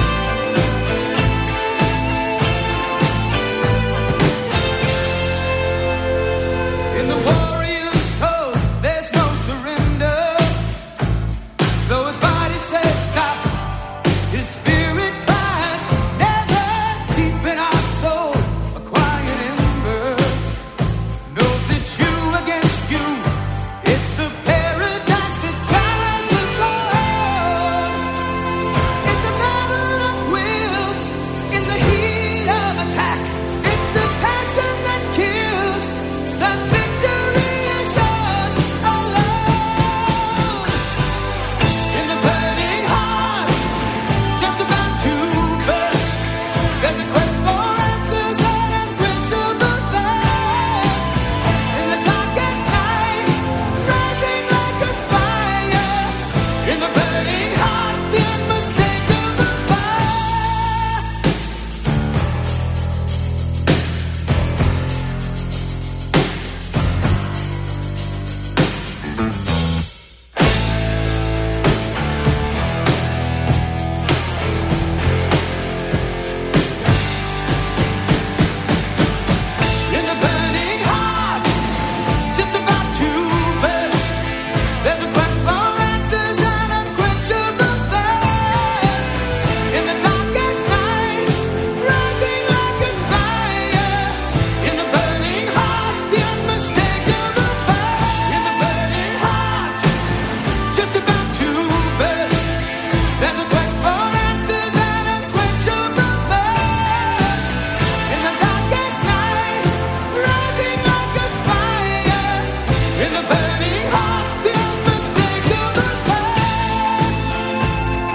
[SPEAKER 9] In the warrior's code, there's no surrender. Though his body says stop, his spirit cries never. Deep in our soul, a quiet ember knows it's you against you. It's the paradox that drives us all. It's a battle of wills in the heat of attack. It's the passion that kills. The victory is yours alone. In the burning heart, just about to burst. There's a quest for answers and unquenchable thirst. In the darkest night, rising like a spire. In the burning heart, the unmistakable fire. In the burning heart, just about to burst. There's a quest for answers and unquenchable thirst. In the darkest night, rising like a spire. In the burning heart, the unmistakable fire. In the burning heart, just about to burst. There's a quest for answers and unquenchable thirst. In the darkest night, rising like a spire. In the burning heart, the unmistakable fire.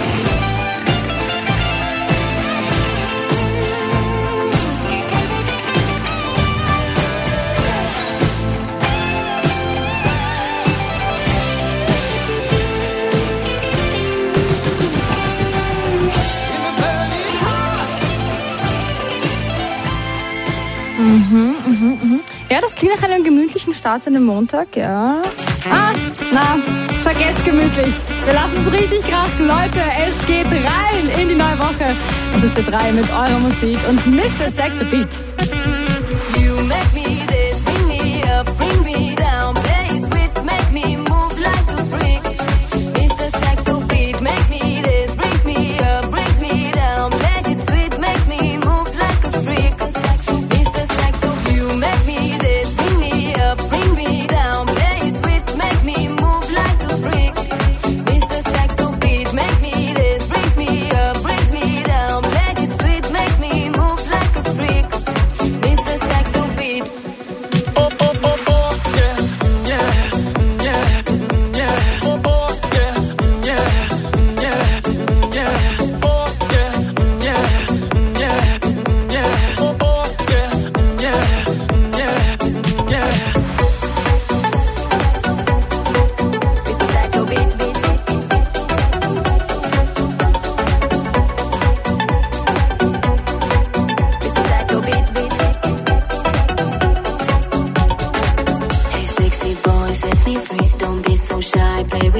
[SPEAKER 7] Ja, das klingt nach einem gemütlichen Start an dem Montag, ja. Vergesst gemütlich. Wir lassen es richtig krachen, Leute. Es geht rein in die neue Woche. Das ist Ö3 mit eurer Musik und Mr. Sex and Beat.
[SPEAKER 8] You make me this, bring me up, bring me down, play sweet, make me move like a freak. Mr. Saxo Beat makes me this, brings me up, brings me down, play it sweet, make me move like a freak. Mr. Saxo, you make me this, bring me up, bring me down, play sweet, make me move like a freak. Mr. Saxo Beat makes me this, brings me up, brings me down, play it sweet, make me move like a freak.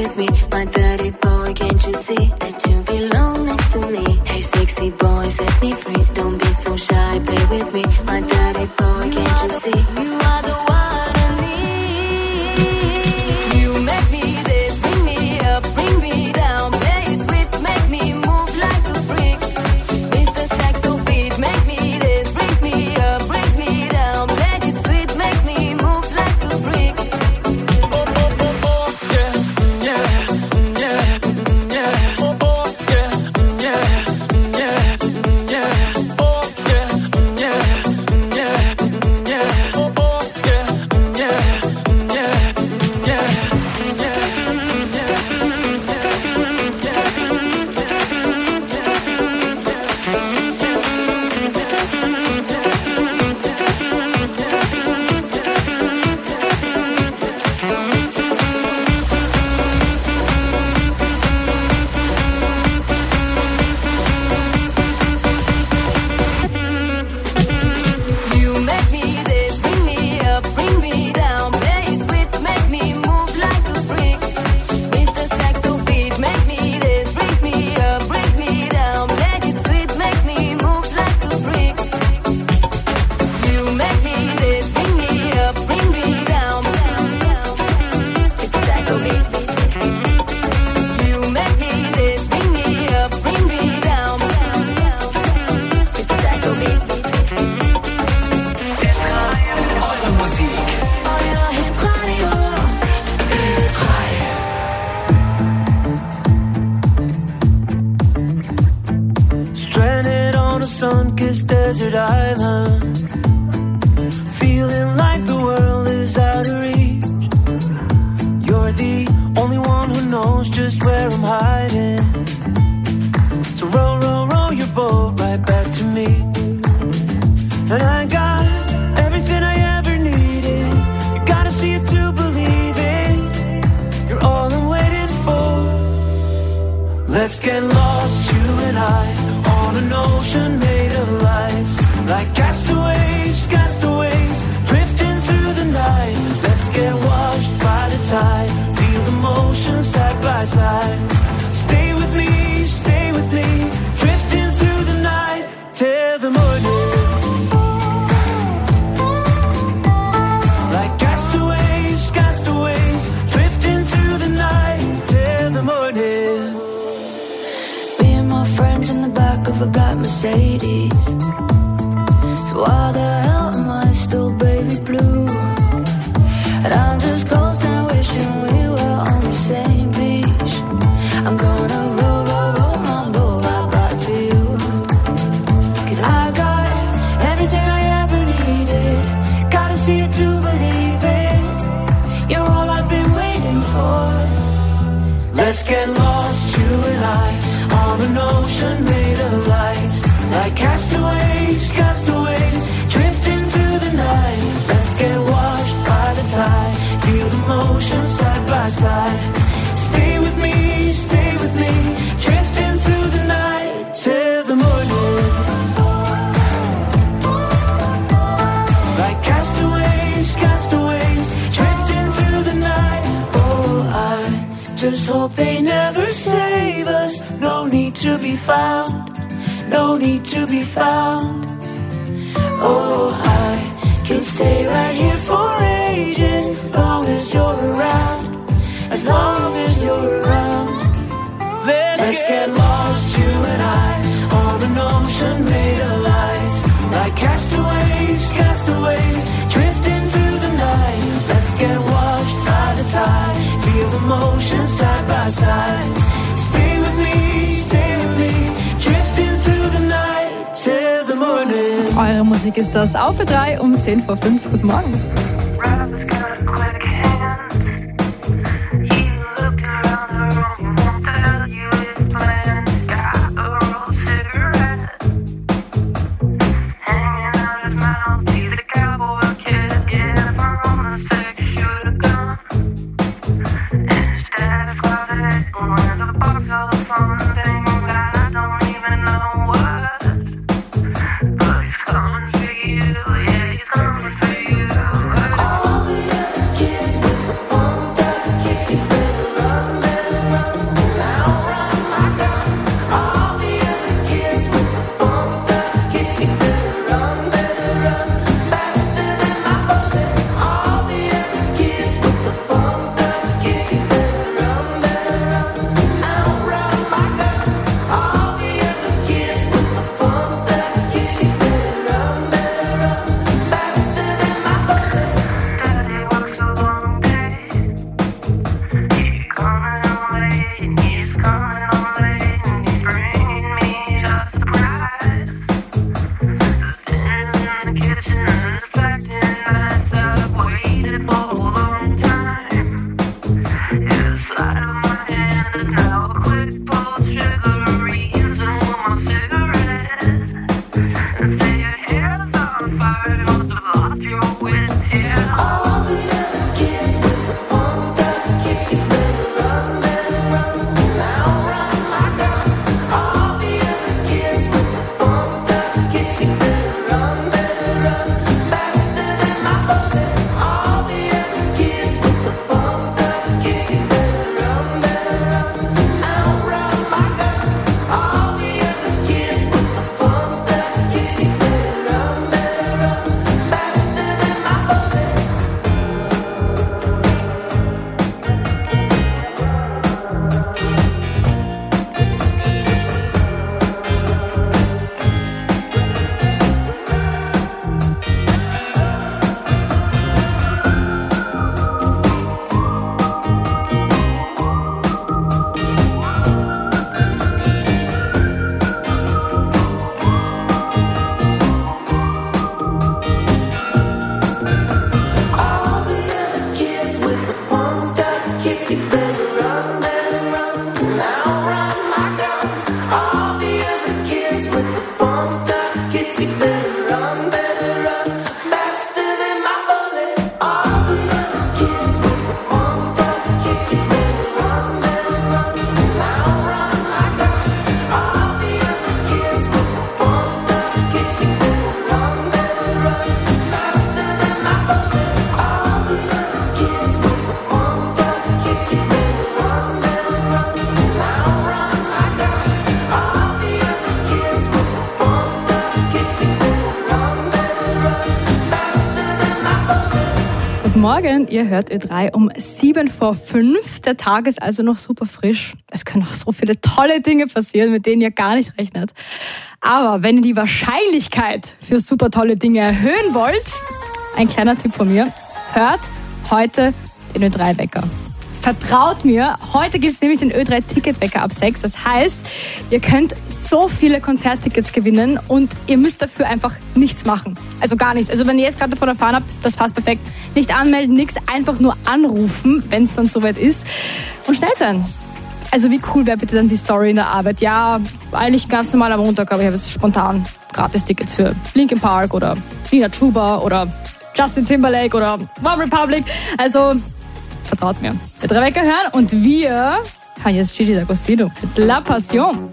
[SPEAKER 8] with me, my dirty boy. Can't you see that you belong next to me? Hey, sexy boy, set me free. Don't be so shy, play with me, my dirty boy. Can't you see? You are the one I need. You make me this, bring me up, bring me down. Play it sweet, make me move like a freak. Mr. Saxo beat makes me this, brings me up, brings me down. Play it sweet, make me move like a freak.
[SPEAKER 9] sun-kissed desert island, feeling like the world is out of reach. You're the only one who knows just where I'm hiding. So row, row, row your boat right back to me. And I got everything I ever needed. You gotta see it to believe it. You're all I'm waiting for. Let's get lost, you and I, on an ocean made of lights, like castaways, castaways, drifting through the night. Let's get washed by the tide, feel the motion side by side. Stay with me, drifting through the night till the morning. Like castaways, castaways, drifting through the night till the morning.
[SPEAKER 8] Me and my friends in the back of a black Mercedes. So why the hell am I still baby blue? And I'm just coasting, wishing we were on the same beach. I'm gonna roll, roll, roll my boat right back to you. 'Cause I got everything I ever needed. Gotta see it to believe it. You're all I've been waiting for.
[SPEAKER 9] Let's get lost, you and I, on an ocean made of lights, like castaways, castaways, drifting through the night. Let's get washed by the tide, feel the motion side by side. Stay with me, drifting through the night till the morning. Like castaways, castaways, drifting through the night. Oh, I just hope they never save us. No need to be found, no need to be found. Oh, I can stay right here for ages, as long as you're around, as long as you're around. Let's get lost, you and I, on an ocean made of lights, like castaways, castaways, drifting through the night. Let's get washed by the tide, feel the motion side by side. Stay with me, drifting through the night till the morning.
[SPEAKER 7] Eure Musik ist das. Auf für 3 um 10 vor 5. Guten Morgen. Morgen, ihr hört Ö3 um 7:05. Der Tag ist also noch super frisch. Es können auch so viele tolle Dinge passieren, mit denen ihr gar nicht rechnet. Aber wenn ihr die Wahrscheinlichkeit für super tolle Dinge erhöhen wollt, ein kleiner Tipp von mir, hört heute den Ö3-Wecker. Vertraut mir, heute gibt es nämlich den Ö3-Ticketwecker ab 6. Das heißt, ihr könnt so viele Konzerttickets gewinnen und ihr müsst dafür einfach nichts machen. Also gar nichts. Also wenn ihr jetzt gerade davon erfahren habt, das passt perfekt. Nicht anmelden, nichts, einfach nur anrufen, wenn es dann soweit ist. Und schnell sein. Also wie cool wäre bitte dann die Story in der Arbeit? Ja, eigentlich ganz normal am Montag, aber ich habe jetzt spontan Gratis-Tickets für Linkin Park oder Nina Chuba oder Justin Timberlake oder One Republic. Also vertraut mir. Der Ö3-Wecker hören und wir hören jetzt Gigi D'Agostino mit La Passion.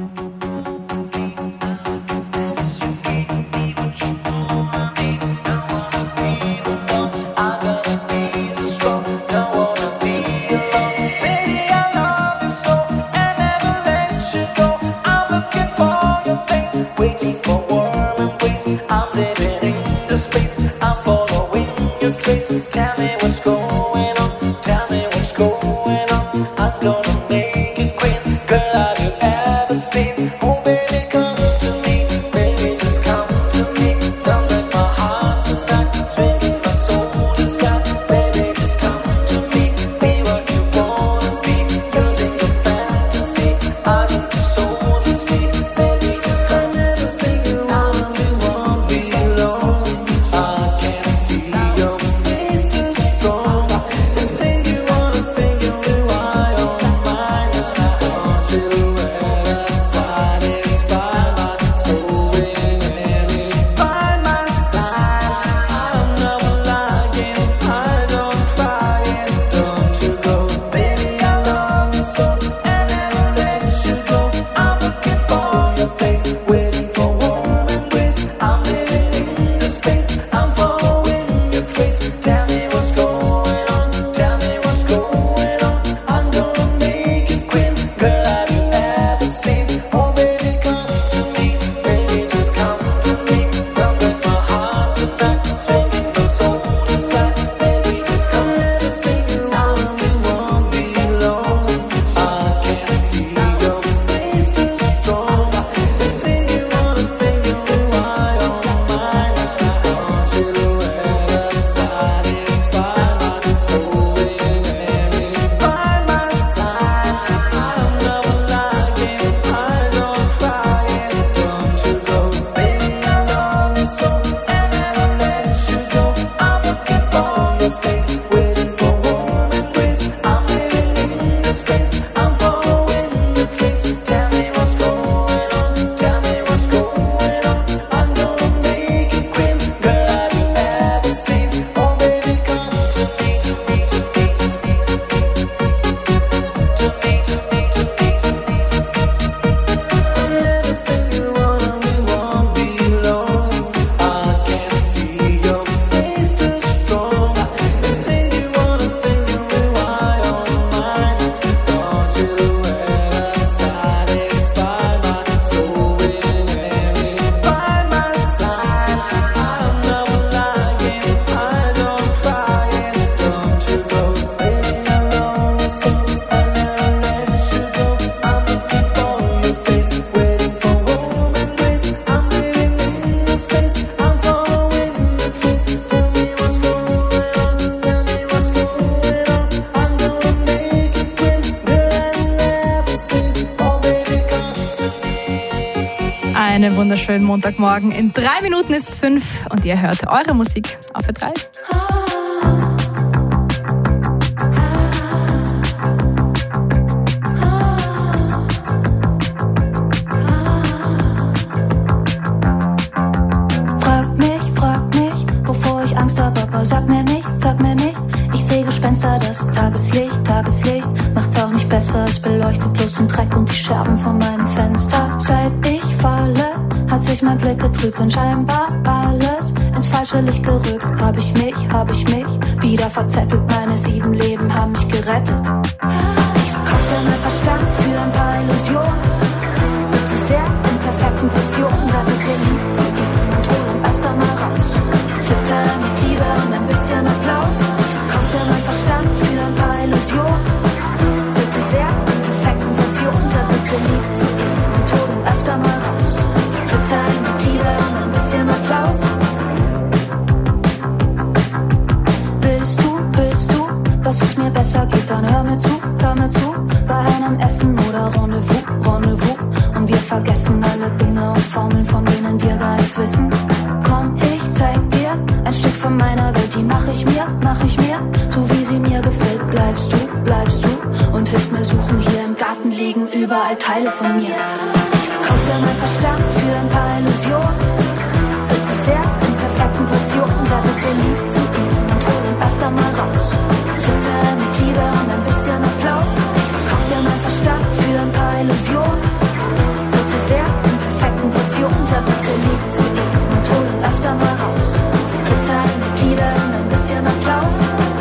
[SPEAKER 9] Waiting for warm embrace, I'm living in the space, I'm following your trace. Tell me what's going on, tell me what's going on. I'm gonna make it quick, girl, have you ever seen? Oh baby, come to me, baby, just come to me. Don't break my heart tonight, swinging my soul inside. Baby, just come to me, be what you wanna be, using your fantasy. I need your soul to see, baby, just come.
[SPEAKER 7] Einen wunderschönen Montagmorgen. In 3 Minuten ist es 5 und ihr hört eure Musik auf Ö3.
[SPEAKER 21] Frag mich, wovor ich Angst hab, aber sag mir nicht. Ich sehe Gespenster, das Tageslicht macht's auch nicht besser. Es beleuchtet bloß den Dreck und die Scherben von meinem Fenster. Seit ich falle, hat sich mein Blick getrübt und scheinbar alles ins falsche Licht gerückt. Hab ich mich wieder verzettelt. Meine 7 Leben haben mich gerettet. Ich verkaufte meinen Verstand für ein paar Illusionen. Bitte sehr in perfekten Portionen. Sag bitte lieb zu ihm und hol ihn öfter mal raus. Fütter mit Liebe und ein bisschen Applaus. überall Teile von mir. Ich verkauf dir meinen Verstand für ein paar Illusionen. Bitte sehr in perfekten Portionen, sei bitte lieb zu ihm und hol ihn öfter mal raus. Fütter mit Liebe und ein bisschen Applaus. Ich verkauf dir meinen Verstand für ein paar Illusionen. Bitte sehr in perfekten Portionen, sei bitte lieb zu ihm und hol ihn öfter mal raus. Fütter mit Liebe und ein bisschen Applaus.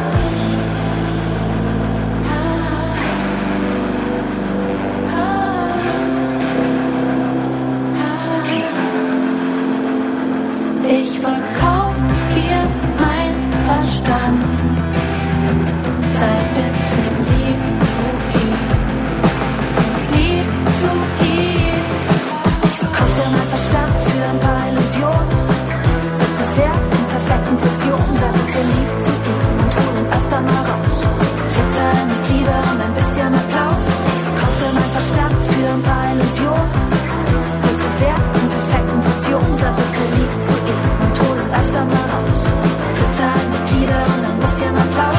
[SPEAKER 21] Ich verkauf dir mein Verstand. Sei bitte lieb zu ihm. Lieb zu ihm. Ich verkauf dir mein Verstand für ein paar Illusionen. Bitte sehr in perfekten Portionen. Sei bitte lieb zu ihm und hol ihn öfter mal raus. Fütter mit Liebe und ein bisschen Applaus. Ich verkauf dir mein Verstand für ein paar Illusionen. Bitte sehr in perfekten Portionen. Sei bitte lieb zu ihm. Öfter mal raus. Fütter mit Liebe und ein bisschen Applaus.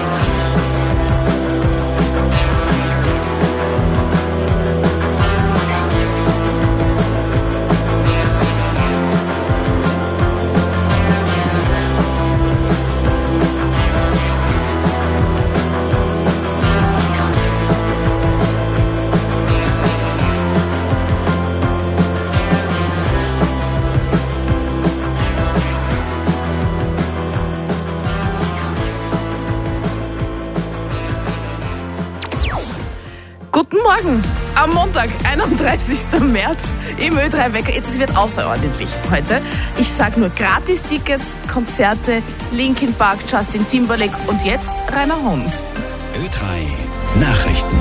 [SPEAKER 16] Guten Morgen! Am Montag, 31. März im Ö3 Wecker. Es wird außerordentlich heute. Ich sag nur Gratis-Tickets, Konzerte, Linkin Park, Justin Timberlake und jetzt Rainer Hons.
[SPEAKER 1] Ö3 Nachrichten.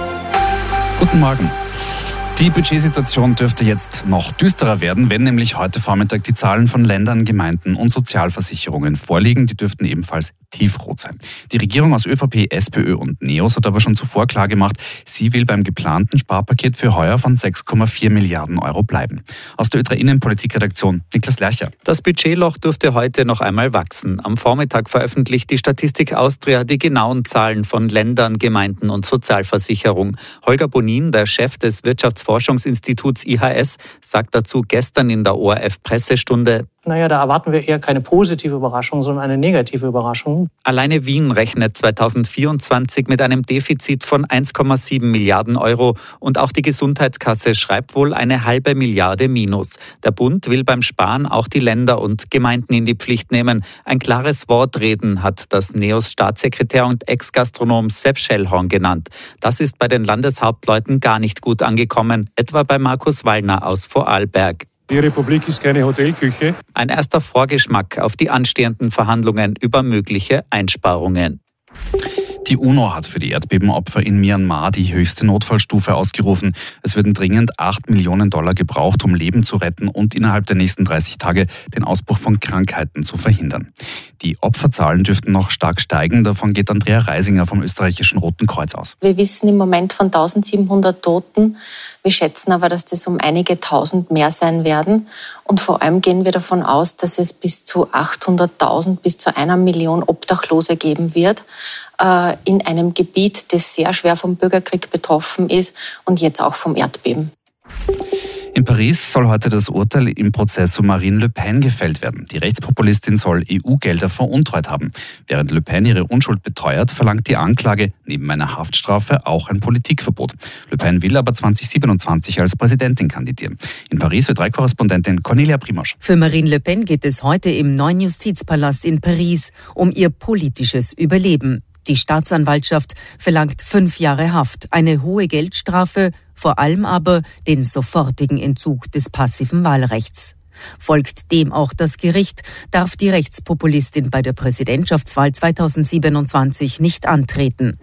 [SPEAKER 2] Guten Morgen. Die Budgetsituation dürfte jetzt noch düsterer werden, wenn nämlich heute Vormittag die Zahlen von Ländern, Gemeinden und Sozialversicherungen vorliegen. Die dürften ebenfalls tiefrot sein. Die Regierung aus ÖVP, SPÖ und NEOS hat aber schon zuvor klargemacht, sie will beim geplanten Sparpaket für heuer von 6,4 Milliarden Euro bleiben. Aus der Ö3 Innenpolitikredaktion Niklas Lercher.
[SPEAKER 4] Das Budgetloch dürfte heute noch einmal wachsen. Am Vormittag veröffentlicht die Statistik Austria die genauen Zahlen von Ländern, Gemeinden und Sozialversicherung. Holger Bonin, der Chef des Wirtschaftsforschungsinstituts IHS, sagt dazu gestern in der ORF-Pressestunde:
[SPEAKER 22] Naja, da erwarten wir eher keine positive Überraschung, sondern eine negative Überraschung.
[SPEAKER 4] Alleine Wien rechnet 2024 mit einem Defizit von 1,7 Milliarden Euro und auch die Gesundheitskasse schreibt wohl eine halbe Milliarde minus. Der Bund will beim Sparen auch die Länder und Gemeinden in die Pflicht nehmen. Ein klares Wort reden, hat das NEOS-Staatssekretär und Ex-Gastronom Sepp Schellhorn genannt. Das ist bei den Landeshauptleuten gar nicht gut angekommen, etwa bei Markus Wallner aus Vorarlberg.
[SPEAKER 23] Die Republik ist keine Hotelküche.
[SPEAKER 4] Ein erster Vorgeschmack auf die anstehenden Verhandlungen über mögliche Einsparungen.
[SPEAKER 2] Die UNO hat für die Erdbebenopfer in Myanmar die höchste Notfallstufe ausgerufen. Es würden dringend 8 Millionen Dollar gebraucht, um Leben zu retten und innerhalb der nächsten 30 Tage den Ausbruch von Krankheiten zu verhindern. Die Opferzahlen dürften noch stark steigen. Davon geht Andrea Reisinger vom österreichischen Roten Kreuz aus.
[SPEAKER 24] Wir wissen im Moment von 1700 Toten. Wir schätzen aber, dass das um einige Tausend mehr sein werden. Und vor allem gehen wir davon aus, dass es bis zu 800.000 bis zu 1 Million Obdachlose geben wird in einem Gebiet, das sehr schwer vom Bürgerkrieg betroffen ist und jetzt auch vom Erdbeben.
[SPEAKER 2] In Paris soll heute das Urteil im Prozess um Marine Le Pen gefällt werden. Die Rechtspopulistin soll EU-Gelder veruntreut haben. Während Le Pen ihre Unschuld beteuert, verlangt die Anklage neben einer Haftstrafe auch ein Politikverbot. Le Pen will aber 2027 als Präsidentin kandidieren. In Paris Ö3-Korrespondentin Cornelia Primosch.
[SPEAKER 25] Für Marine Le Pen geht es heute im neuen Justizpalast in Paris um ihr politisches Überleben. Die Staatsanwaltschaft verlangt 5 Jahre Haft, eine hohe Geldstrafe, vor allem aber den sofortigen Entzug des passiven Wahlrechts. Folgt dem auch das Gericht, darf die Rechtspopulistin bei der Präsidentschaftswahl 2027 nicht antreten.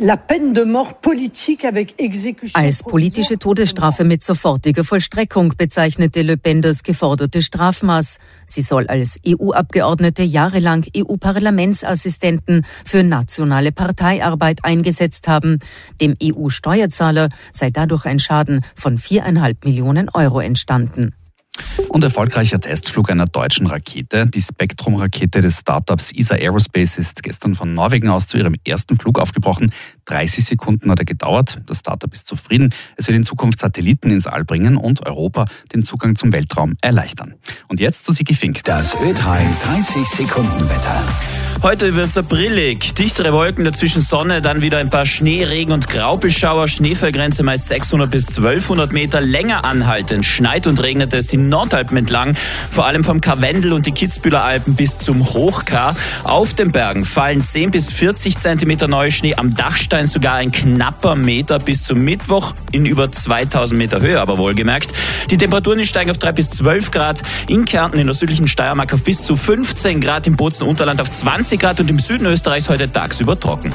[SPEAKER 25] Als politische Todesstrafe mit sofortiger Vollstreckung bezeichnete Le Pen das geforderte Strafmaß. Sie soll als EU-Abgeordnete jahrelang EU-Parlamentsassistenten für nationale Parteiarbeit eingesetzt haben. Dem EU-Steuerzahler sei dadurch ein Schaden von 4,5 Millionen Euro entstanden.
[SPEAKER 2] Und erfolgreicher Testflug einer deutschen Rakete. Die Spektrum-Rakete des Startups ESA Aerospace ist gestern von Norwegen aus zu ihrem ersten Flug aufgebrochen. 30 Sekunden hat er gedauert. Das Startup ist zufrieden. Es wird in Zukunft Satelliten ins All bringen und Europa den Zugang zum Weltraum erleichtern. Und jetzt zu Sigi Fink.
[SPEAKER 1] Das Ö3 30-Sekunden-Wetter.
[SPEAKER 3] Heute wird's brillig. Dichtere Wolken, dazwischen Sonne, dann wieder ein paar Schnee, Regen und Graupelschauer. Schneefallgrenze meist 600 bis 1200 Meter. Länger anhaltend schneit und regnet es die Nordalpen entlang. Vor allem vom Karwendel und die Kitzbüheler Alpen bis zum Hochkar. Auf den Bergen fallen 10 bis 40 Zentimeter Neuschnee. Am Dachstein sogar ein knapper Meter bis zum Mittwoch in über 2000 Meter Höhe, aber wohlgemerkt. Die Temperaturen steigen auf 3 bis 12 Grad. In Kärnten, in der südlichen Steiermark auf bis zu 15 Grad. Im Bozen-Unterland auf 20 Grad und im Süden Österreichs heute tagsüber trocken.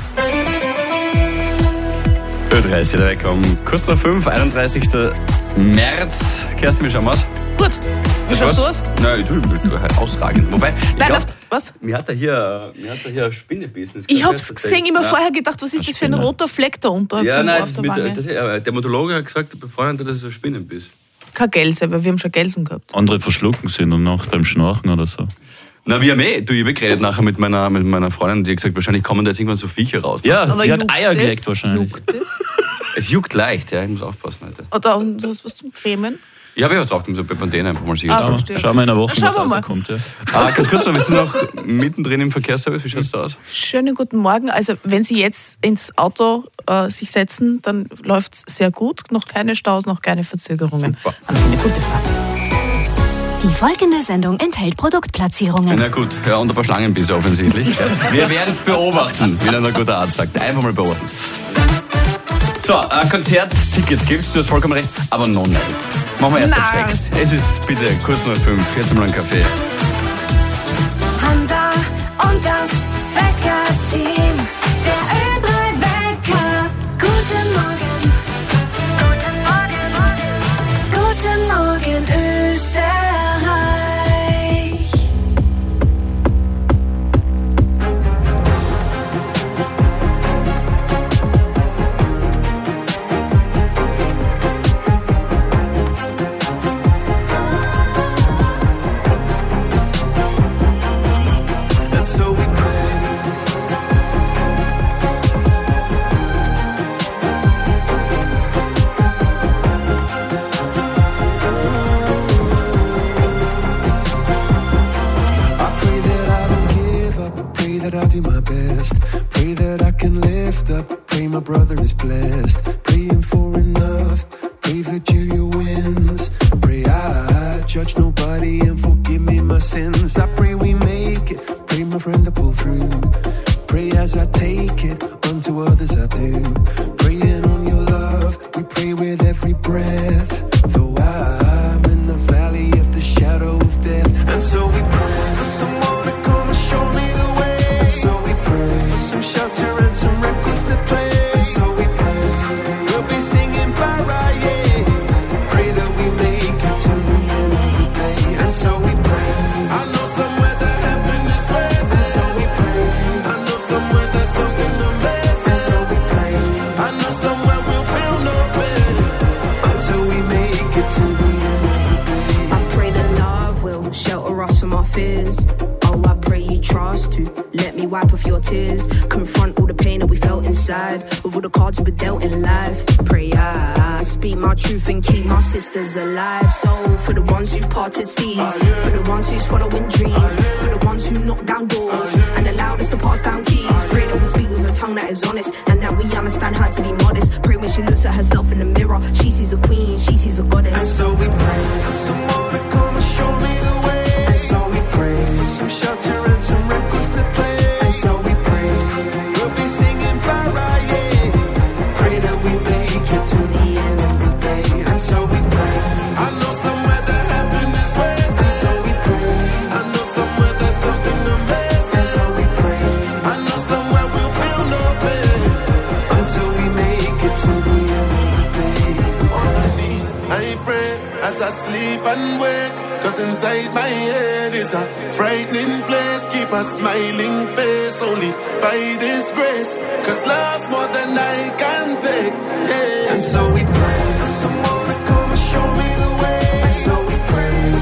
[SPEAKER 5] Ö3 ist wieder weg um kurz nach 5, 31. März. Kerstin, wie schauen wir aus?
[SPEAKER 16] Gut. Wie schaust du aus?
[SPEAKER 5] Nein, du halt ausragend. Wobei,
[SPEAKER 16] was?
[SPEAKER 5] Mir hat er hier ein Spinnebissen.
[SPEAKER 16] Ich hab's gesehen, immer vorher gedacht, was ist das für ein roter Fleck da unterhalb
[SPEAKER 5] ja, nein,
[SPEAKER 16] auf der Wange?
[SPEAKER 5] Der Dermatologe hat gesagt, der Befreundet, das ist ein Spinnenbiss.
[SPEAKER 16] Kein Gelse, weil wir haben schon Gelsen gehabt.
[SPEAKER 2] Andere verschlucken sie und noch beim Schnarchen oder so.
[SPEAKER 5] Na, wir haben ich habe geredet nachher mit meiner Freundin, die hat gesagt, wahrscheinlich kommen da jetzt irgendwann so Viecher raus.
[SPEAKER 2] Ja, die hat Eier gelegt wahrscheinlich.
[SPEAKER 16] Juckt das?
[SPEAKER 5] Es juckt leicht, ja, ich muss aufpassen heute.
[SPEAKER 16] Oder hast du was zum Cremen?
[SPEAKER 5] Ich habe ja was drauf gemacht, so bei Pantene einfach mal sicher.
[SPEAKER 2] Schauen wir in einer Woche, was rauskommt. Ja.
[SPEAKER 5] Ganz kurz noch, wir sind noch mittendrin im Verkehrsservice, wie schaut es da aus?
[SPEAKER 16] Schönen guten Morgen. Also wenn Sie jetzt ins Auto sich setzen, dann läuft es sehr gut. Noch keine Staus, noch keine Verzögerungen.
[SPEAKER 5] Super.
[SPEAKER 16] Haben Sie eine gute Fahrt.
[SPEAKER 14] Die folgende Sendung enthält Produktplatzierungen.
[SPEAKER 5] Na gut, ja, und ein paar Schlangenbisse offensichtlich. Wir werden es beobachten, wie ein guter Arzt sagt. Einfach mal beobachten. So, Konzerttickets gibt's, du hast vollkommen recht, aber noch nicht. Machen wir erst ab 6. Es ist bitte kurz nach 5, jetzt mal einen Kaffee.
[SPEAKER 21] Hansa und das Wecker-Team. Der Ö3-Wecker. Guten Morgen. Guten Morgen, Österreich.
[SPEAKER 9] I'll do my best. Pray that I can lift up. Pray my brother is blessed. Praying for enough. Pray that Julia wins. Pray I judge nobody and forgive me my sins. I pray we make it. Pray my friend to pull through. Pray as I take it. Unto others I do. Praying on your love. We pray with every breath. Though I'm in the valley of the shadow of death. And so we pray for someone to come and show me the way. Some shelter and some records to play. And so we pray, we'll be singing para, yeah. Pray that we make it to the end of the day. And so we pray, I know somewhere that heaven is waiting. And so we pray, I know somewhere there's something amazing. And so we pray, I know somewhere we'll feel no pain until we make it to the end of the day.
[SPEAKER 6] I pray that love will shelter us from our fears. Oh, I pray you trust to let me wipe off your tears. Confront all the pain that we felt inside. With all the cards we were dealt in life. Pray I speak my truth and keep my sisters alive. So for the ones who parted seas, for the ones who's following dreams, for the ones who knock down doors and allowed us to pass down keys. Pray that we speak with a tongue that is honest and that we understand how to be modest. Pray when she looks at herself in the mirror, she sees a queen, she sees a goddess.
[SPEAKER 9] And so we pray for someone to come and show me the way. And so we pray some shelter and some records to play. And so we pray we'll be singing para, yeah. Pray that we make it to the end of the day. And so we pray, I know somewhere that heaven is waiting. And so we pray, I know somewhere there's something amazing. And so we pray, I know somewhere we'll feel no pain until we make it to the end of the day. On my knees I pray as I sleep and wake. Cause inside my head is a frightening place. Keep a smiling face only by this grace. Cause love's more than I can take, yeah. And so we pray for someone to come and show me the way. And so we pray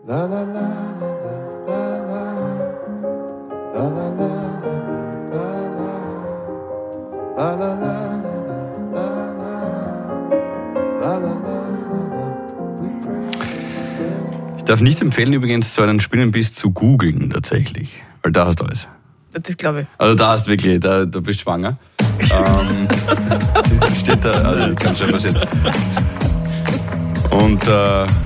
[SPEAKER 9] La la la la la la la la la la la la.
[SPEAKER 5] Ich darf nicht empfehlen, übrigens so einen Spinnenbiss zu googeln tatsächlich, weil da hast du alles.
[SPEAKER 16] Das glaube ich.
[SPEAKER 5] Also da hast du wirklich, da bist du schwanger. Steht da, also kann schon passieren. Und